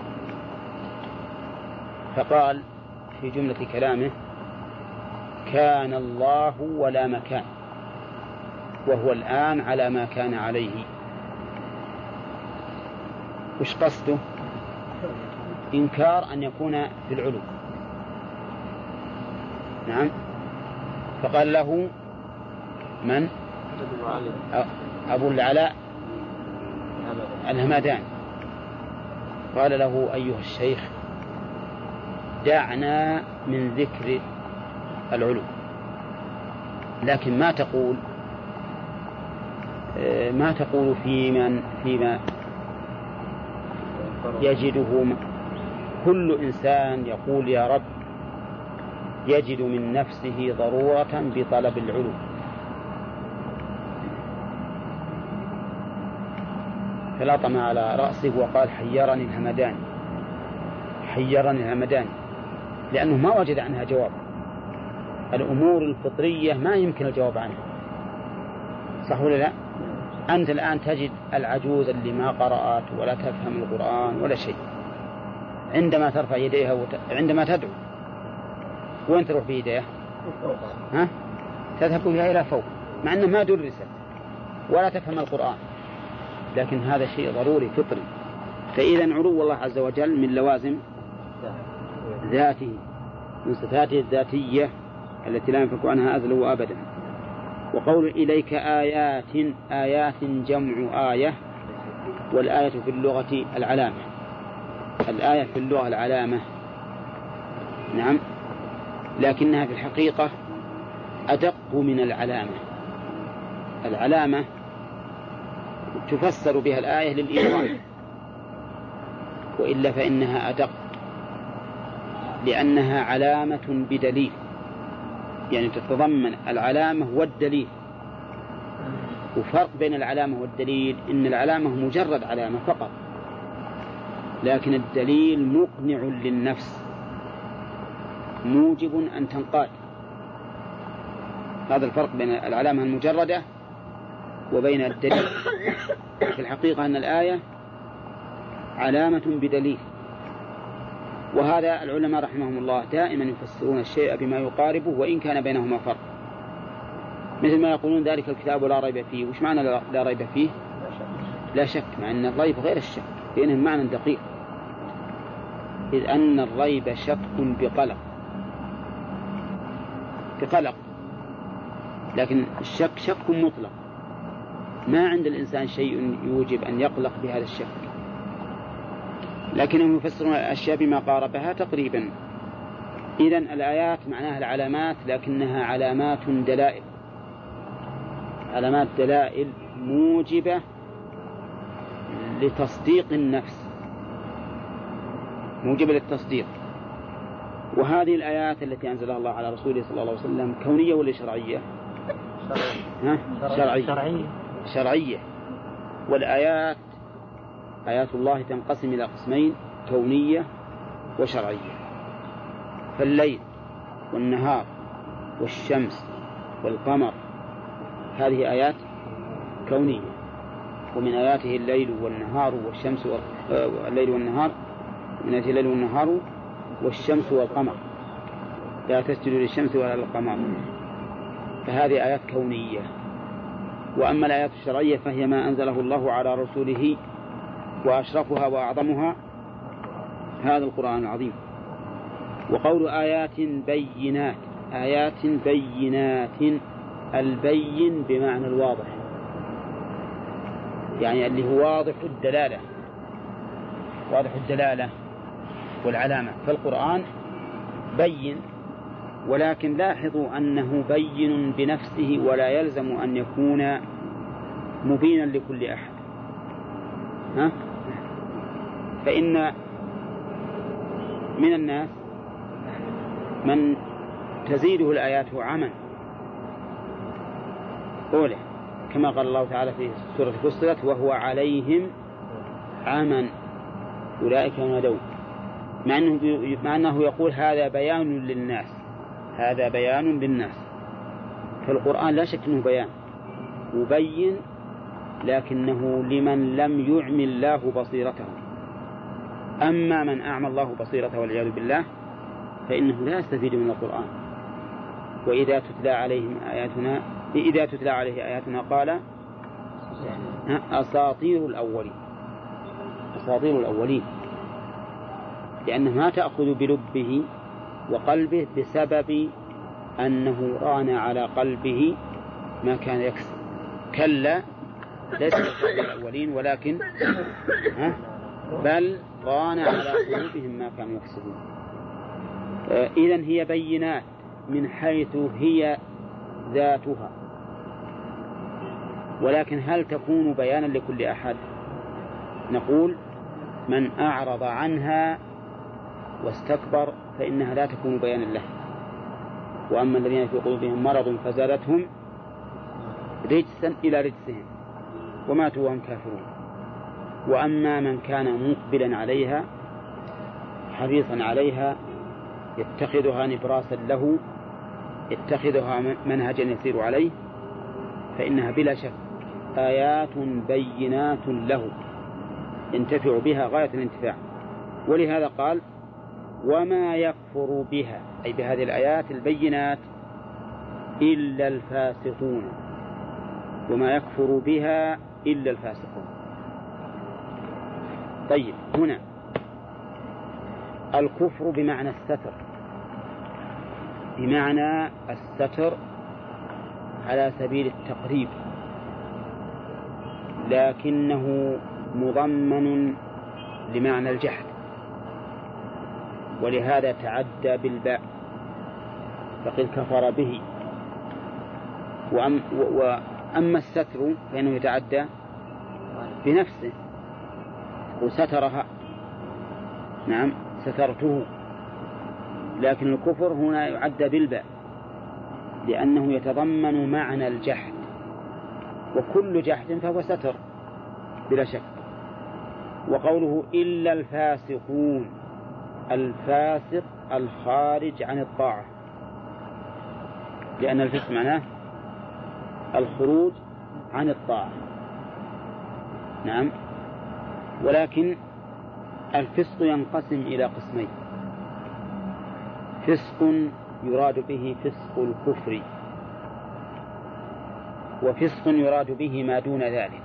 فقال في جملة كلامه: كان الله ولا مكان، وهو الآن على ما كان عليه. وش قصده؟ إنكار أن يكون في العلو. نعم. فقال له من؟ أبو العلاء الهمداني. قال له: أيها الشيخ، دعنا من ذكر العلو، لكن ما تقول فيما يجده كل إنسان يقول يا رب يجد من نفسه ضرورة بطلب العلو. فلطم على رأسه وقال: حيرني الهمداني، لأنه ما وجد عنها جواب. الأمور الفطرية ما يمكن الجواب عنها، صح ولا لا؟ أنت الآن تجد العجوز اللي ما قرأت ولا تفهم القرآن ولا شيء، عندما ترفع يديها عندما تدعو وين تروح بيديها؟ تذهب بها إلى فوق، مع أنها ما درست ولا تفهم القرآن، لكن هذا شيء ضروري فطري. فإذا علو الله عز وجل من لوازم ذاته، من صفاته الذاتية التي لا ينفك عنها أزل وأبدا. وقول إليك آيات جمع آية، والآية في اللغة العلامة. الآية في اللغة العلامة، نعم، لكنها في الحقيقة أدق من العلامة. العلامة تفسر بها الآية للإيضاح، وإلا فإنها أدق، لأنها علامة بدليل، يعني تتضمن العلامة والدليل. وفرق بين العلامة والدليل: إن العلامة مجرد علامة فقط، لكن الدليل مقنع للنفس موجب أن تنقاد. هذا الفرق بين العلامة المجردة وبين الدليل. في الحقيقة أن الآية علامة بدليل، وهذا العلماء رحمهم الله دائما يفسرون الشيء بما يقاربه وإن كان بينهما فرق، مثل ما يقولون ذلك الكتاب لا ريب فيه. وش معنى لا ريب فيه؟ لا شك، مع أن الريب غير الشك، بينهم معنى دقيق، إذ أن الريب شك بقلق، لكن الشك شك مطلق، ما عند الإنسان شيء يوجب أن يقلق بهذا الشك. لكنهم يفسرون الأشياء بما قاربها تقريبا. إذن الآيات معناها العلامات، لكنها علامات دلائل، علامات دلائل موجبة لتصديق النفس، موجبة للتصديق. وهذه الآيات التي أنزلها الله على رسوله صلى الله عليه وسلم كونية ولا شرعية؟ شرعية. شرعية. والآيات آيات الله تنقسم إلى قسمين: كونية وشرعية. فالليل والنهار والشمس والقمر هذه آيات كونية، ومن آياته الليل والنهار والشمس الليل والنهار، من آياته الليل والنهار والشمس والقمر، لا تسجدوا للشمس ولا للقمر، فهذه آيات كونية. وأما الآيات الشرعية فهي ما أنزله الله على رسوله، وأشرفها وأعظمها هذا القرآن العظيم. وقول آيات بينات، آيات بينات، البين بمعنى الواضح، يعني اللي هو واضح الدلالة، واضح الدلالة والعلامة. فالقرآن بين، ولكن لاحظوا أنه بين بنفسه، ولا يلزم أن يكون مبينا لكل أحد. فإن من الناس من تزيده الآيات عمى أولى، كما قال الله تعالى في سورة فصلت: وهو عليهم عمى أولئك ينادون، مع أنه يقول هذا بيان للناس، هذا بيان للناس. فالقرآن لا شك أنه بيان مبين، لكنه لمن لم يعمي الله بصيرته. أما من أعمى الله بصيرته والعياذ بالله فإنه لا يستفيد من القرآن. وإذا تتلى عليه آياتنا قال أساطير الأولين، أساطير الأولين، لأنه ما تأخذ بلبه وقلبه بسبب أنه ران على قلبه ما كان يكسب. كلا، ليس أساطير الأولين، ولكن بل ران على قلوبهم ما كانوا يكسبون. إذن هي بينات من حيث هي ذاتها، ولكن هل تكون بيانا لكل أحد؟ نقول: من أعرض عنها واستكبر فإنها لا تكون بيانا له. وأما الذين في قلوبهم مرض فزادتهم رجسا إلى رجسهم وماتوا وهم كافرون. وأما من كان مقبلا عليها حريصا عليها يتخذها نبراسا له، يتخذها منهجا يسير عليه، فإنها بلا شك آيات بينات له ينتفع بها غاية الانتفاع. ولهذا قال: وما يكفر بها، أي بهذه الآيات البينات، إلا الفاسقون. وما يكفر بها إلا الفاسقون. طيب، هنا الكفر بمعنى الستر، بمعنى الستر على سبيل التقريب، لكنه مضمن لمعنى الجحد، ولهذا تعدى بالباء فقد كفر به. وأما الستر فإنه يتعدى بنفسه، وسترها، نعم سترته. لكن الكفر هنا يعدى بالباء لأنه يتضمن معنى الجحد، وكل جحد فهو ستر بلا شك. وقوله إلا الفاسقون، الفاسق الخارج عن الطاعة، لأن الفسق معناه الخروج عن الطاعة، نعم. ولكن الفسق ينقسم إلى قسمين: فسق يراد به فسق الكفر، وفسق يراد به ما دون ذلك.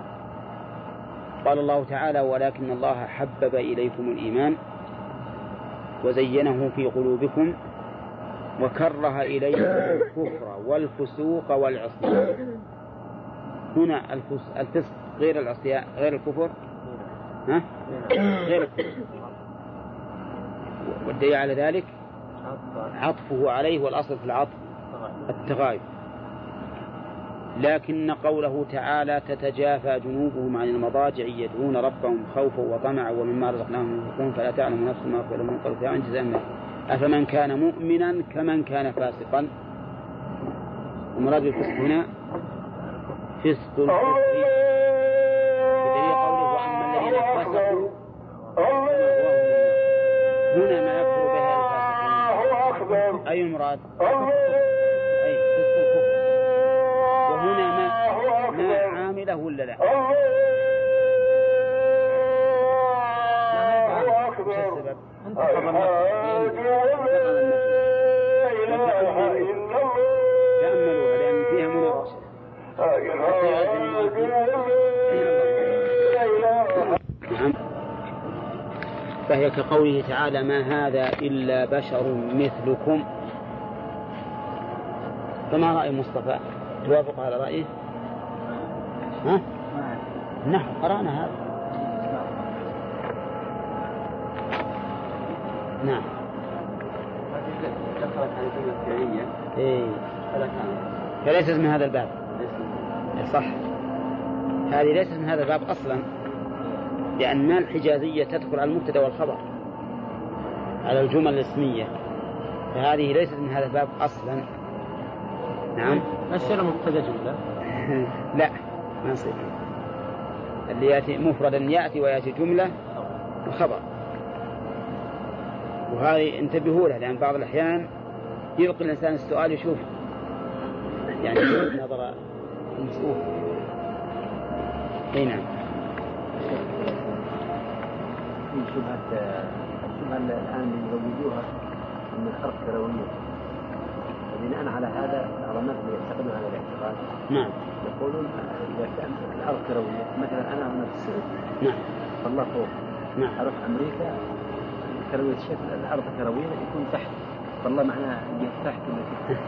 قال الله تعالى: ولكن الله حبب إليكم الإيمان وزينه في قلوبكم وكره إليكم الكفر والفسوق والعصيان. هنا الفسق غير العصيان، غير الكفر، غير الكفر. والدليل على ذلك عطفه عليه، والأصل في العطف التغاير. لكن قوله تعالى: تتجافى جنوبهم عن المضاجع يدعون ربهم خوفا وطمعا ومما رزقناهم ينفقون فلا تعلم نفس ما أخفي لهم من قرة أعين جزاء أفمن كان مؤمنا كمن كان فاسقا. ومراد الفسق هنا فسق الكفر، بدليل قوله وأما الذين فسقوا هنا ما يكفر بها الفاسقين أي المراد؟ أي فسق الكفر، وهنا ما عامله ولا لا؟ وش السبب؟ أنت تأملوا لأن فيها مناقشة. نعم. فهي كقوله تعالى ما هذا إلا بشر مثلكم. فما رأي مصطفى؟ توافق على رأيه؟ ها؟ نحن قرأنا هذا. نعم. دخلت على الجملة الفعلية. إيه. فليست من هذا الباب. صح. هذه ليست من هذا الباب أصلا، لأن الحجازية تدخل على المبتدأ والخبر على الجمل الاسمية، فهذه ليست من هذا الباب أصلا. نعم. الشيء مبتدأ جملة. لا ما يصير. اللي يأتي مفردا يأتي ويأتي جملة وخبر، وهذه انتبهوا لها، لأن بعض الأحيان يلقي الإنسان السؤال يشوف يعني نظر المسؤول. أي نعم. في الشبهة الآن يزودوها من الأرض كروية، وبناء على هذا بعض الناس يعتقدون هذا الاعتقاد. نعم. يقولون إذا كان الأرض كروية، مثلا أنا هنا في السعودية. نعم. فالله فوق. نعم. أروح أمريكا كروية شكل الأرض كروية يكون تحت، فالله معناه تحت ولا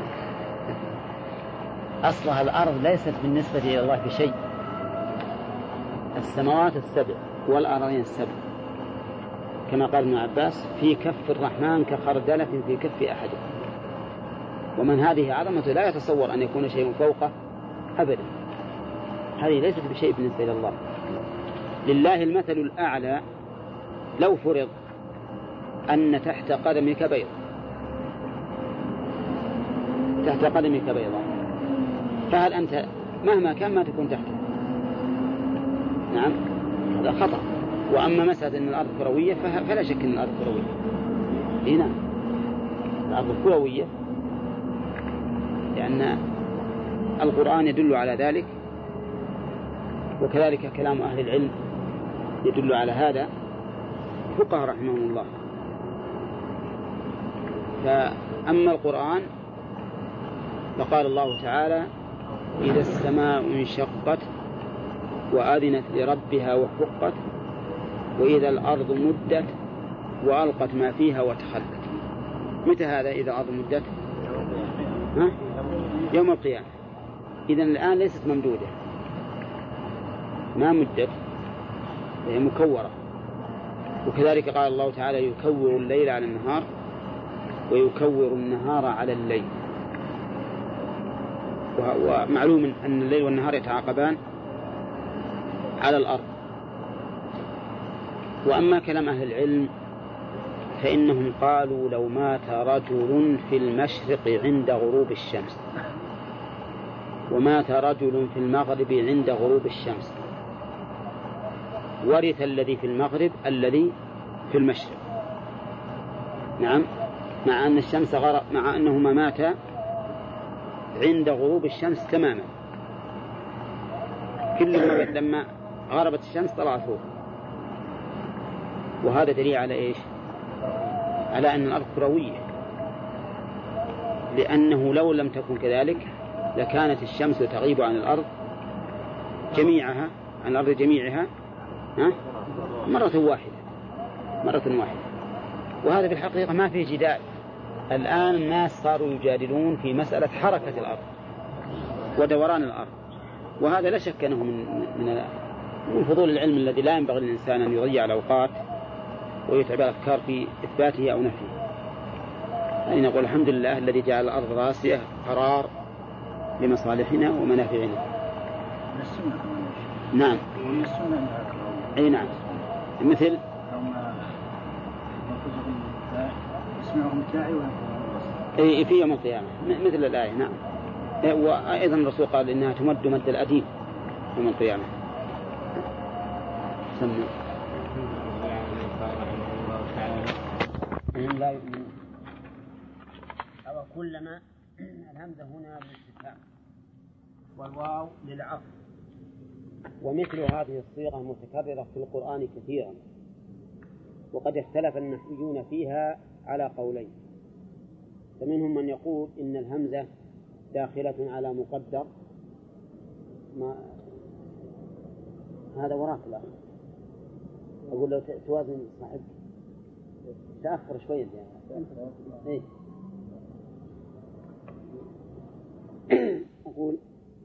أصلها الأرض ليست بالنسبة إلى الله في شيء. السماوات السبع والأراضين السبع كما قال ابن عباس في كف الرحمن كخردلة في كف أحدهم، ومن هذه عظمته لا يتصور أن يكون شيء فوقه أبدا. هذه ليست بشيء بالنسبة إلى الله. لله المثل الأعلى لو فرض أن تحت قدمك بيض، تحت قدمك بيضة، فهل أنت مهما كان ما تكون تحته؟ نعم هذا خطأ. وأما مسألة أن الأرض كروية فلا شك أن الأرض كروية. هنا الأرض كروية لأن القرآن يدل على ذلك، وكذلك كلام أهل العلم يدل على هذا، فقهاء رحمهم الله. فأما القرآن فقال الله تعالى إذا السماء انشقت وآذنت لربها وحقت وإذا الأرض مدت وألقت ما فيها وتخلت. متى هذا إذا الأرض مدت؟ يوم القيامة. إذن الآن ليست ممدودة، ما مدت، هي مكورة. وكذلك قال الله تعالى يكور الليل على النهار ويكور النهار على الليل. ومعلوم أن الليل والنهار يتعاقبان على الأرض. وأما كلام أهل العلم فإنهم قالوا لو مات رجل في المشرق عند غروب الشمس ومات رجل في المغرب عند غروب الشمس ورث الذي في المغرب الذي في المشرق. نعم، مع أن الشمس غرب، مع أنهما ماتا عند غروب الشمس تماما، كلما لما غربت الشمس طلع فوق. وهذا دليل على إيش؟ على أن الأرض كروية، لأنه لو لم تكن كذلك لكانت الشمس تغيب عن الأرض جميعها، عن الأرض جميعها مرة واحدة. وهذا في الحقيقة ما فيه جدال. الآن الناس صاروا يجادلون في مسألة حركة الأرض ودوران الأرض، وهذا لا شك أنه من فضول العلم الذي لا ينبغي للإنسان أن يضيع الأوقات ويتعب الأفكار في إثباته أو نفيه. أي نقول الحمد لله الذي جعل الأرض راسية قرار لمصالحنا ومنافعنا. نعم. أي نعم. مثل أي في يوم القيامة مثل الآية. نعم. وأيضا الرسول قال إنها تمد مد الأديم يوم القيامة. سمع لا يؤمن. أو كلما الهمزة هنا للاستفهام والواو للعطف، ومثل هذه الصيغة متكررة في القرآن كثيرا، وقد اختلف النحويون فيها على قولين. فمنهم من يقول إن الهمزة داخلة على مقدر، ما هذا وراك الآن، أقول لو توازن صاحبك تأخر شوية يعني. إيه؟ أقول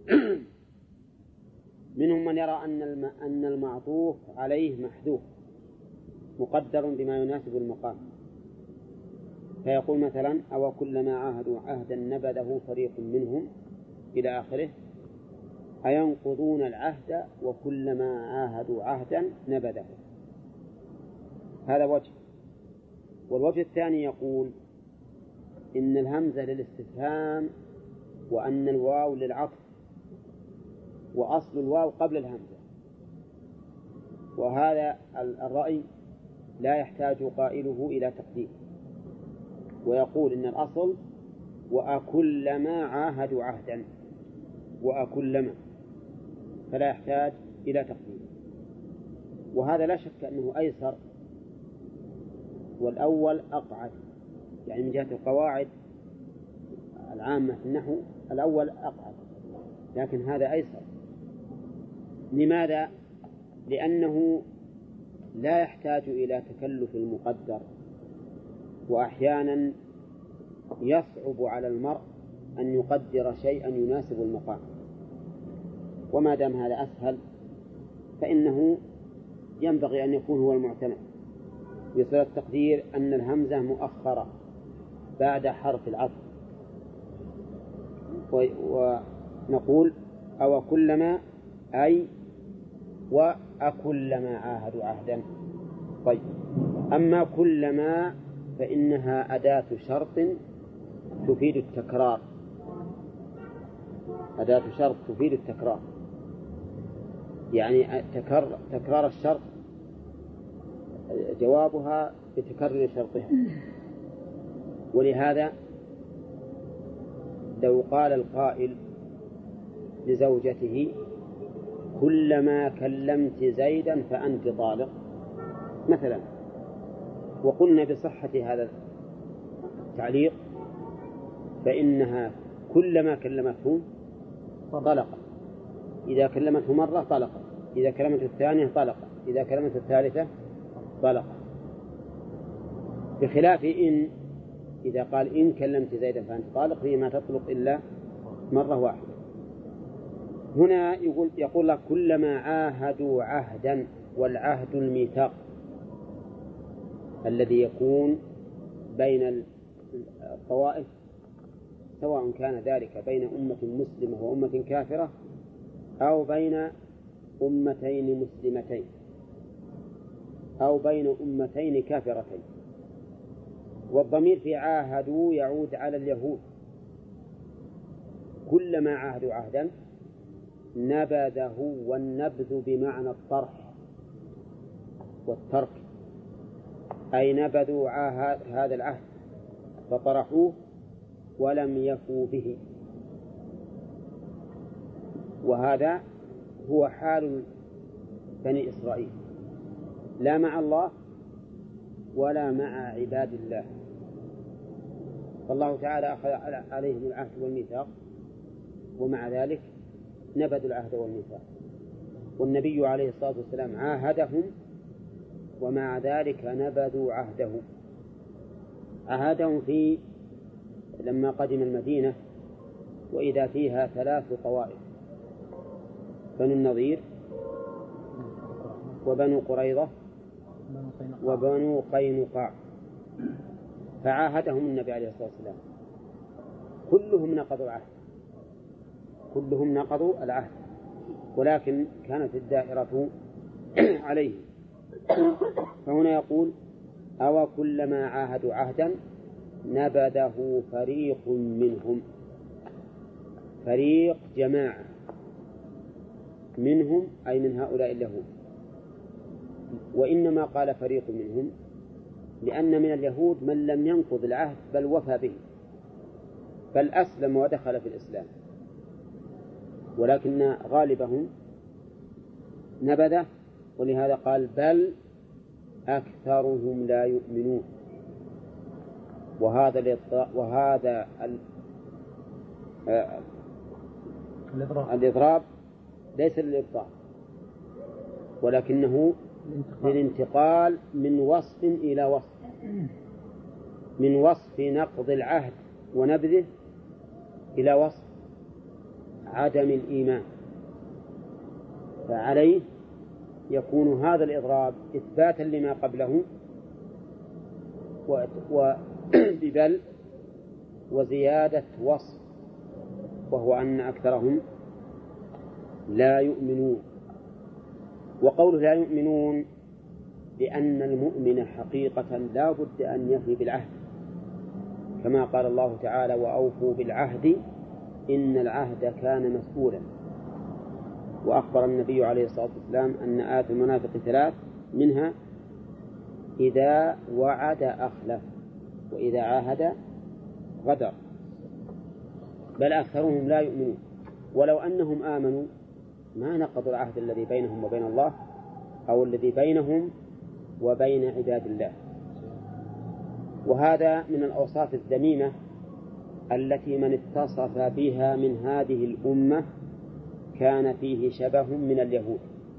منهم من يرى أن المعطوف عليه محذوف مقدر بما يناسب المقام، فيقول مثلا أو كلما عاهدوا عهدا نبذه فريق منهم إلى آخره، أينقضون العهد وكلما عاهدوا عهدا نبذه. هذا وجه. والوجه الثاني يقول إن الهمزة للاستفهام وأن الواو للعطف، وأصل الواو قبل الهمزة، وهذا الرأي لا يحتاج قائله إلى تقدير، ويقول إن الأصل وأكلما عاهدوا عهدا، وأكلما، فلا يحتاج إلى تقدير. وهذا لا شك أنه أيسر، والأول أقعد، يعني من جهة القواعد العامة في النحو الأول أقعد، لكن هذا أيسر. لماذا؟ لأنه لا يحتاج إلى تكلف المقدر، وأحيانا يصعب على المرء أن يقدر شيئا يناسب المقام، وما دام هذا أسهل فإنه ينبغي أن يكون هو المعتمد. يصير التقدير أن الهمزة مؤخرة بعد حرف العطف، ونقول أو كلما أي وأكلما عاهدوا عهدا. طيب، أما كلما فإنها أداة شرط تفيد التكرار، أداة شرط تفيد التكرار، يعني تكرار الشرط جوابها بتكرر شرطها. ولهذا لو قال القائل لزوجته كلما كلمت زيدا فأنت طالق مثلا، وقلنا بصحة هذا التعليق، فإنها كلما كلمته طلقت، إذا كلمته مرة طلقت، إذا كلمته الثانية طلقت، إذا كلمته الثالثة طلقت، بخلاف إن إذا قال إن كلمت زيدا فأنت طالق فيه ما تطلق إلا مرة واحدة. هنا يقول لك كلما عاهدوا عهدا، والعهد الميثاق الذي يكون بين الطوائف، سواء كان ذلك بين أمة مسلمة وأمة كافرة أو بين أمتين مسلمتين أو بين أمتين كافرتين. والضمير في عاهدوا يعود على اليهود، كلما عاهدوا عهدا نبذه، والنبذ بمعنى الطرح والترك، أي نبذوا هذا العهد فطرحوه ولم يفوا به. وهذا هو حال بني إسرائيل، لا مع الله ولا مع عباد الله. فالله تعالى أخذ عليهم العهد والميثاق، ومع ذلك نبذوا العهد والميثاق. والنبي عليه الصلاة والسلام عاهدهم ومع ذلك نبذوا عهدهم في لما قدم المدينة وإذا فيها 3 طوائف، بنو النضير وبنو قريظة وبنو قينقاع، فعاهدهم النبي عليه الصلاة والسلام، كلهم نقضوا العهد، ولكن كانت الدائرة عليه. فهنا يقول أو كلما عاهدوا عهدا نبذه فريق منهم، فريق جماعة منهم أي من هؤلاء اليهود، وإنما قال فريق منهم لأن من اليهود من لم ينقض العهد بل وفى به، بل أسلم ودخل في الإسلام، ولكن غالبهم نبذه، ولهذا قال بل أكثرهم لا يؤمنون. وهذا الإضراب ليس للإبطال، ولكنه للانتقال من وصف إلى وصف، من وصف نقض العهد ونبذه إلى وصف عدم الإيمان، فعليه يكون هذا الإضراب إثباتا لما قبله وببل وزيادة وصف، وهو أن أكثرهم لا يؤمنون. وقوله لا يؤمنون لأن المؤمن حقيقة لا بد أن يفي بالعهد، كما قال الله تعالى وأوفوا بالعهد إن العهد كان مسؤولا. وأخبر النبي عليه الصلاة والسلام أن آيات المنافق 3 منها إذا وعد أخلف وإذا عاهد غدر، بل أكثرهم لا يؤمنون. ولو أنهم آمنوا ما نقضوا العهد الذي بينهم وبين الله أو الذي بينهم وبين عباد الله. وهذا من الأوصاف الذميمة التي من اتصف بها من هذه الأمة كان فيه شبه من اليهود،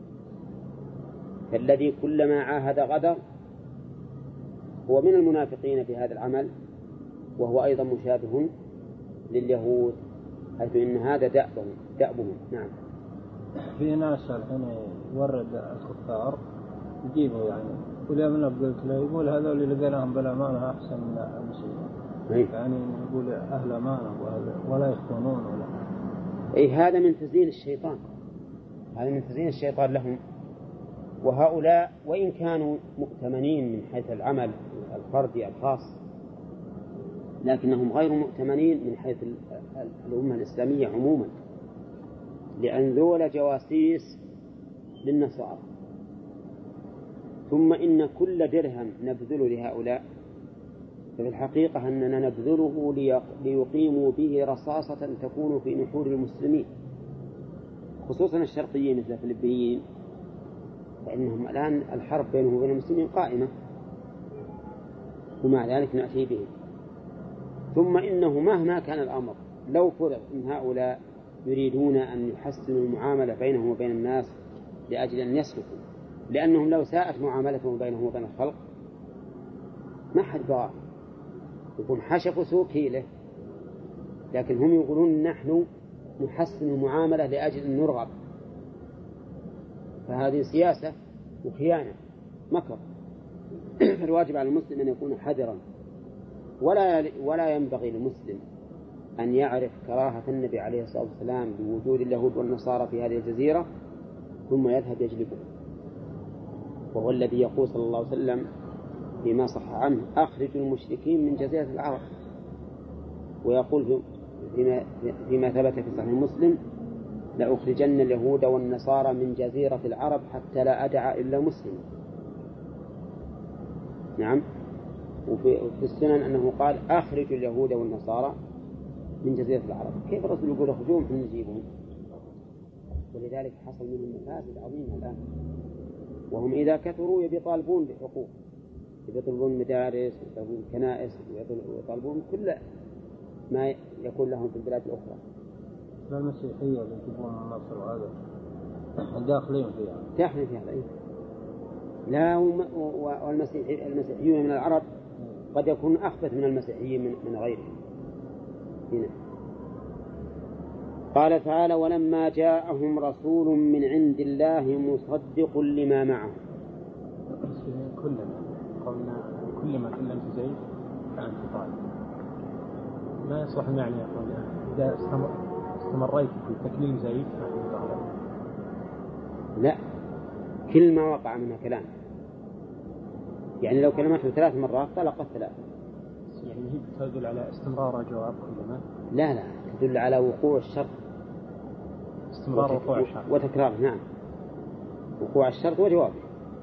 فالذي كلما عاهد غدر هو من المنافقين في هذا العمل، وهو أيضا مشابه لليهود، حيث إن هذا دأبهم. نعم. في ناس الحين يورد الكفار يجيبوا يعني ولما قلت له يقول هذا اللي لقيناهم بالأمانة أحسن من المسلمين، يعني يقول أهل أمانة ولا يخونون ولا. هذا من تزيين الشيطان، هذا من تزيين الشيطان لهم. وهؤلاء وإن كانوا مؤتمنين من حيث العمل الفردي الخاص، لكنهم غير مؤتمنين من حيث الأمة الإسلامية عموما، لأن ذول جواسيس للنصارى. ثم إن كل درهم نبذله لهؤلاء ففي الحقيقة أننا نبذله ليقيموا به رصاصة تكون في نحور المسلمين، خصوصا الشرقيين مثل الفلبينيين، فإنهم الآن الحرب بينهم وبين المسلمين قائمة، ومع ذلك نأتي به. ثم إنه مهما كان الأمر لو فرض إن هؤلاء يريدون أن يحسنوا المعاملة بينهم وبين الناس لأجل أن يسلكوا، لأنهم لو ساءت معاملتهم بينهم وبين الخلق ما حد بغى، يكون حشفوا سوء كيله، لكن هم يقولون نحن نحسن المعاملة لأجل أن نرغب، فهذه سياسة وخيانة مكر. فالواجب على المسلم أن يكون حذرا، ولا ينبغي للمسلم أن يعرف كراهة النبي عليه الصلاة والسلام بوجود اليهود والنصارى في هذه الجزيرة ثم يذهب يجلبه، وهو الذي يقول صلى الله عليه وسلم فيما صح عنه أخرجوا المشركين من جزيرة العرب، ويقول فيما ثبت في صحيح مسلم لأخرجن اليهود والنصارى من جزيرة العرب حتى لا أدع إلا مسلم. نعم. وفي السنن أنه قال أخرجوا اليهود والنصارى من جزيرة العرب. كيف الرسول يقول أخرجوهم حين نجيبهم؟ ولذلك حصل منهم مفاسد عظيمة الآن، وهم إذا كثروا يطالبون بحقوق، يطلبون مدارس ويطلبون كنائس ويطلبون كل ما يكون لهم في البلاد الأخرى. المسيحية اللي يجيبون من مصر وهذا داخلين فيها. داخلين فيها أي. لا والمسيحيون من العرب قد يكون أخبث من المسيحيين من غيرهم. هنا قال تعالى ولما جاءهم رسول من عند الله مصدق لما معهم. كلما كلمت زيد فأنت طالب، ما يصلح يعني يقول إذا استمريت في تكليم زيد فأنت طالب. لا، كل ما وقع منها كلام، يعني لو كلمته 3 مرات طلقت 3. يعني هي تدل على استمرار جواب كلمة. لا تدل على وقوع الشرط استمرار وقوع الشرط وتكراره. نعم، وقوع الشرط وجوابه.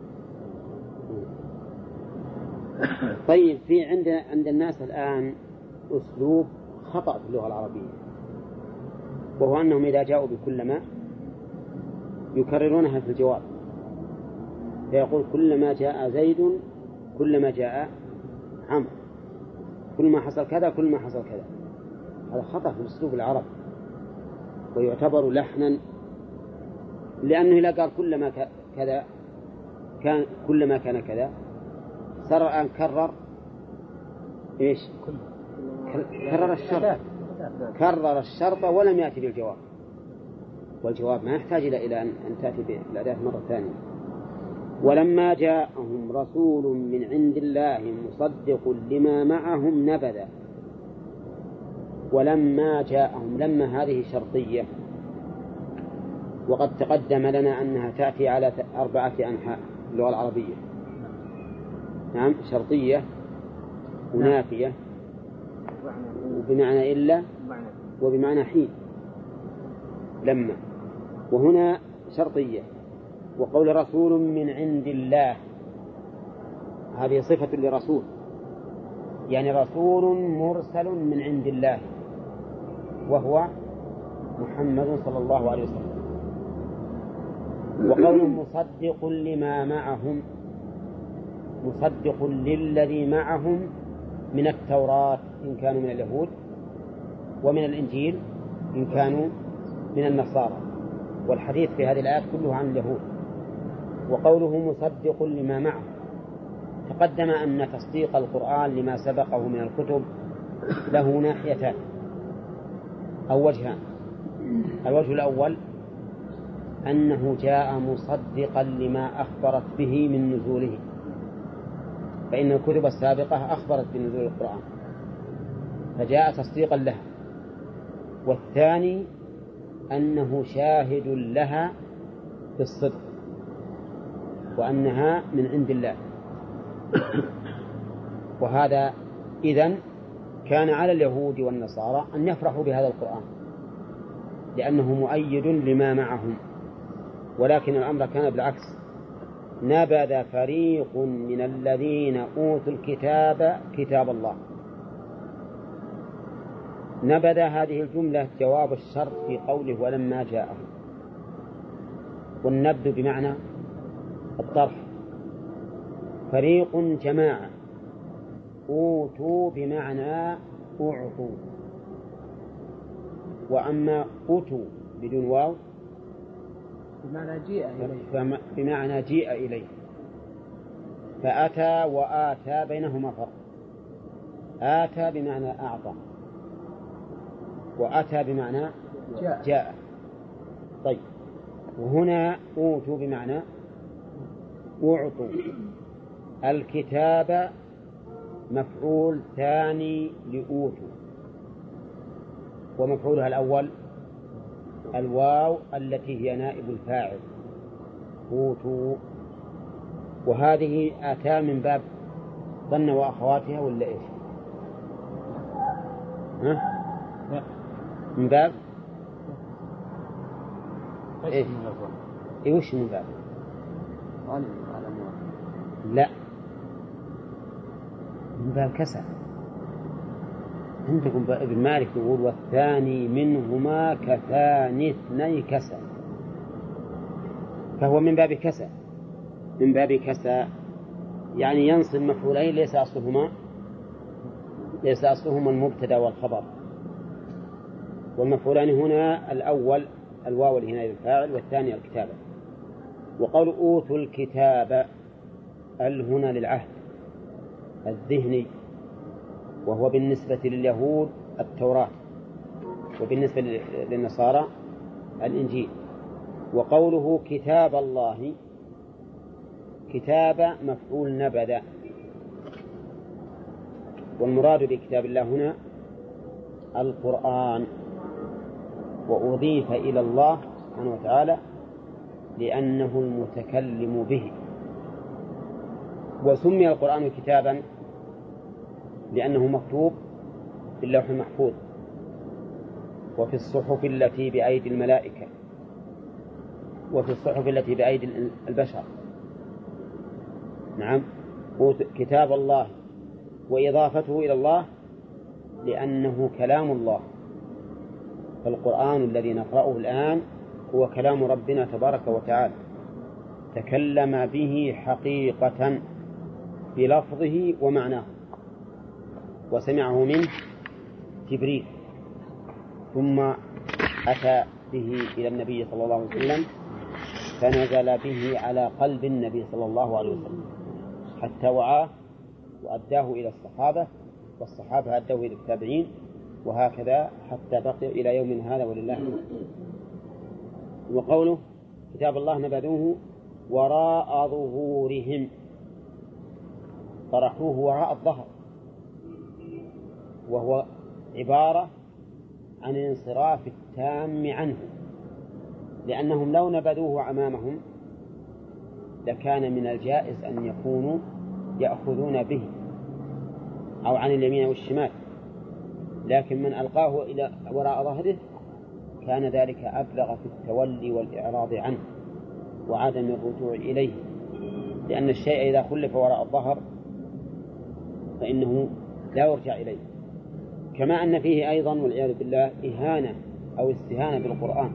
طيب، في عند الناس الآن أسلوب خطأ في اللغة العربية، وهو أنهم إذا جاءوا بكلما يكررونها في الجواب، فيقول كلما جاء زيد كلما جاء عمرو، كل ما حصل كذا كل ما حصل كذا. هذا خطأ في أسلوب العرب ويعتبر لحنا، لأنه إذا قال كلما كذا كان كلما كان كذا، صار الآن كرر إيش؟ كرر الشرط ولم يأتي بالجواب، والجواب ما يحتاج إلى أن تأتي بالأداة مرة ثانية. ولما جاءهم رسول من عند الله مصدق لما معهم نبذ. ولما جاءهم، لما هذه شرطية، وقد تقدم لنا أنها تأتي على 4 أنحاء اللغة العربية. نعم، شرطية ونافية وبمعنى إلا وبمعنى حين. لما، وهنا شرطية. وقول رسول من عند الله، هذه صفة لرسول، يعني رسول مرسل من عند الله، وهو محمد صلى الله عليه وسلم. وقول مصدق لما معهم، مصدق للذي معهم من التوراة إن كانوا من اليهود، ومن الإنجيل إن كانوا من النصارى. والحديث في هذه الآيات كله عن اليهود. وقوله مصدق لما معه، تقدم أن تصديق القرآن لما سبقه من الكتب له ناحيتان أو وجهان. الوجه الأول أنه جاء مصدقا لما أخبرت به من نزوله، فإن الكتب السابقة أخبرت بنزول القرآن فجاء تصديقا لها. والثاني أنه شاهد لها بالصدق وأنها من عند الله. وهذا إذن كان على اليهود والنصارى أن يفرحوا بهذا القرآن لأنه مؤيد لما معهم، ولكن الأمر كان بالعكس. نبذ فريق من الذين أوتوا الكتاب كتاب الله. نبذ هذه الجملة جواب الشرط في قوله ولما جاءهم. والنبذ بمعنى الطرح. فريق جماعة، أوتوا بمعنى أعطوا. وأما أوتوا بدون واو بمعنى جيء إليه. فأتى وآتى بينهما فرق. آتى بمعنى أعطى، وأتى بمعنى جاء. طيب، وهنا أوتوا بمعنى أعطوا. الكتاب مفعول ثاني لأوتوا، ومفعولها الأول الواو التي هي نائب الفاعل أوتوا. وهذه أتى من باب ظن وأخواتها ولا إيش؟ من باب إيش؟ وش من باب؟ لا، من باب كسر. عندكم ابن مالك يقول والثاني منهما كثاني اثني كسر، فهو من باب كسر. من باب كسر يعني ينصب مفعولين ليس أصلهما المبتدا والخبر. والمفعولان هنا الأول الواو اللي هنا الفاعل، والثاني الكتابة. وقول أوتوا الكتاب هنا للعهد الذهني، وهو بالنسبة لليهود التوراة، وبالنسبة للنصارى الإنجيل. وقوله كتاب الله، كتاب مفعول نبذ، والمراد بكتاب الله هنا القرآن، وأضيف إلى الله سبحانه وتعالى لأنه المتكلم به. وسمي القرآن كتابا لأنه مكتوب في اللوح المحفوظ، وفي الصحف التي بأيدي الملائكة، وفي الصحف التي بأيدي البشر. نعم، كتاب الله، وإضافته إلى الله لأنه كلام الله. فالقرآن الذي نقرأه الآن هو كلام ربنا تبارك وتعالى، تكلم به حقيقة بلفظه ومعناه، وسمعه منه جبريل، ثم أتى به إلى النبي صلى الله عليه وسلم، فنزل به على قلب النبي صلى الله عليه وسلم حتى وعاه وأداه إلى الصحابة، والصحابة أدوه إلى التابعين، وهكذا حتى بقي إلى يوم هذا ولله الحمد. وقوله كتاب الله نبذوه وراء ظهورهم، طرحوه وراء الظهر، وهو عبارة عن الانصراف التام عنه، لأنهم لو نبذوه أمامهم لكان من الجائز أن يكونوا يأخذون به أو عن اليمين والشمال، لكن من ألقاه إلى وراء ظهره كان ذلك أبلغ في التولي والإعراض عنه وعدم الرجوع إليه، لأن الشيء إذا خلف وراء الظهر فإنه لا يرجع إليه. كما أن فيه أيضا والعياذ بالله إهانة أو استهانة بالقرآن،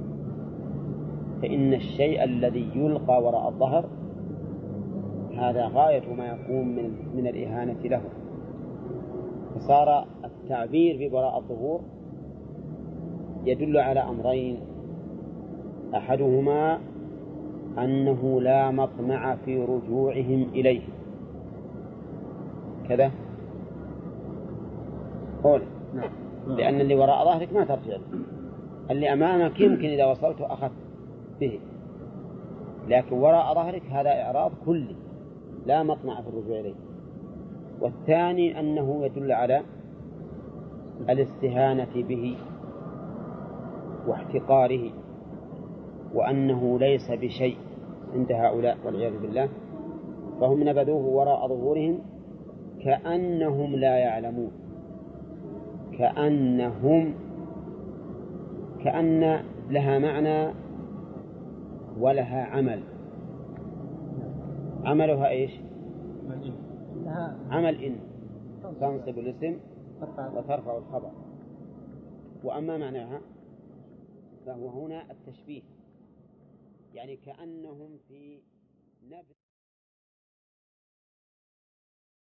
فإن الشيء الذي يلقى وراء الظهر هذا غاية ما يكون من الإهانة له، فصار التعبير بوراء الظهور يدل على أمرين: أحدهما أنه لا مطمع في رجوعهم إليه، كذا قول لأن اللي وراء ظهرك ما ترجع له، اللي أمامك يمكن إذا وصلت أخذت به، لكن وراء ظهرك هذا إعراض كلي لا مطمع في الرجوع إليه. والثاني أنه يدل على الاستهانة به واحتقاره، وأنه ليس بشيء عند هؤلاء والعياذ بالله، فهم نبذوه وراء ظهورهم كأنهم لا يعلمون. كأن لها معنى ولها عمل. عملها إيش؟ عمل إن تنصب الاسم وترفع الخبر، وأما معناها فهو هنا التشبيه، يعني كأنهم في نبذ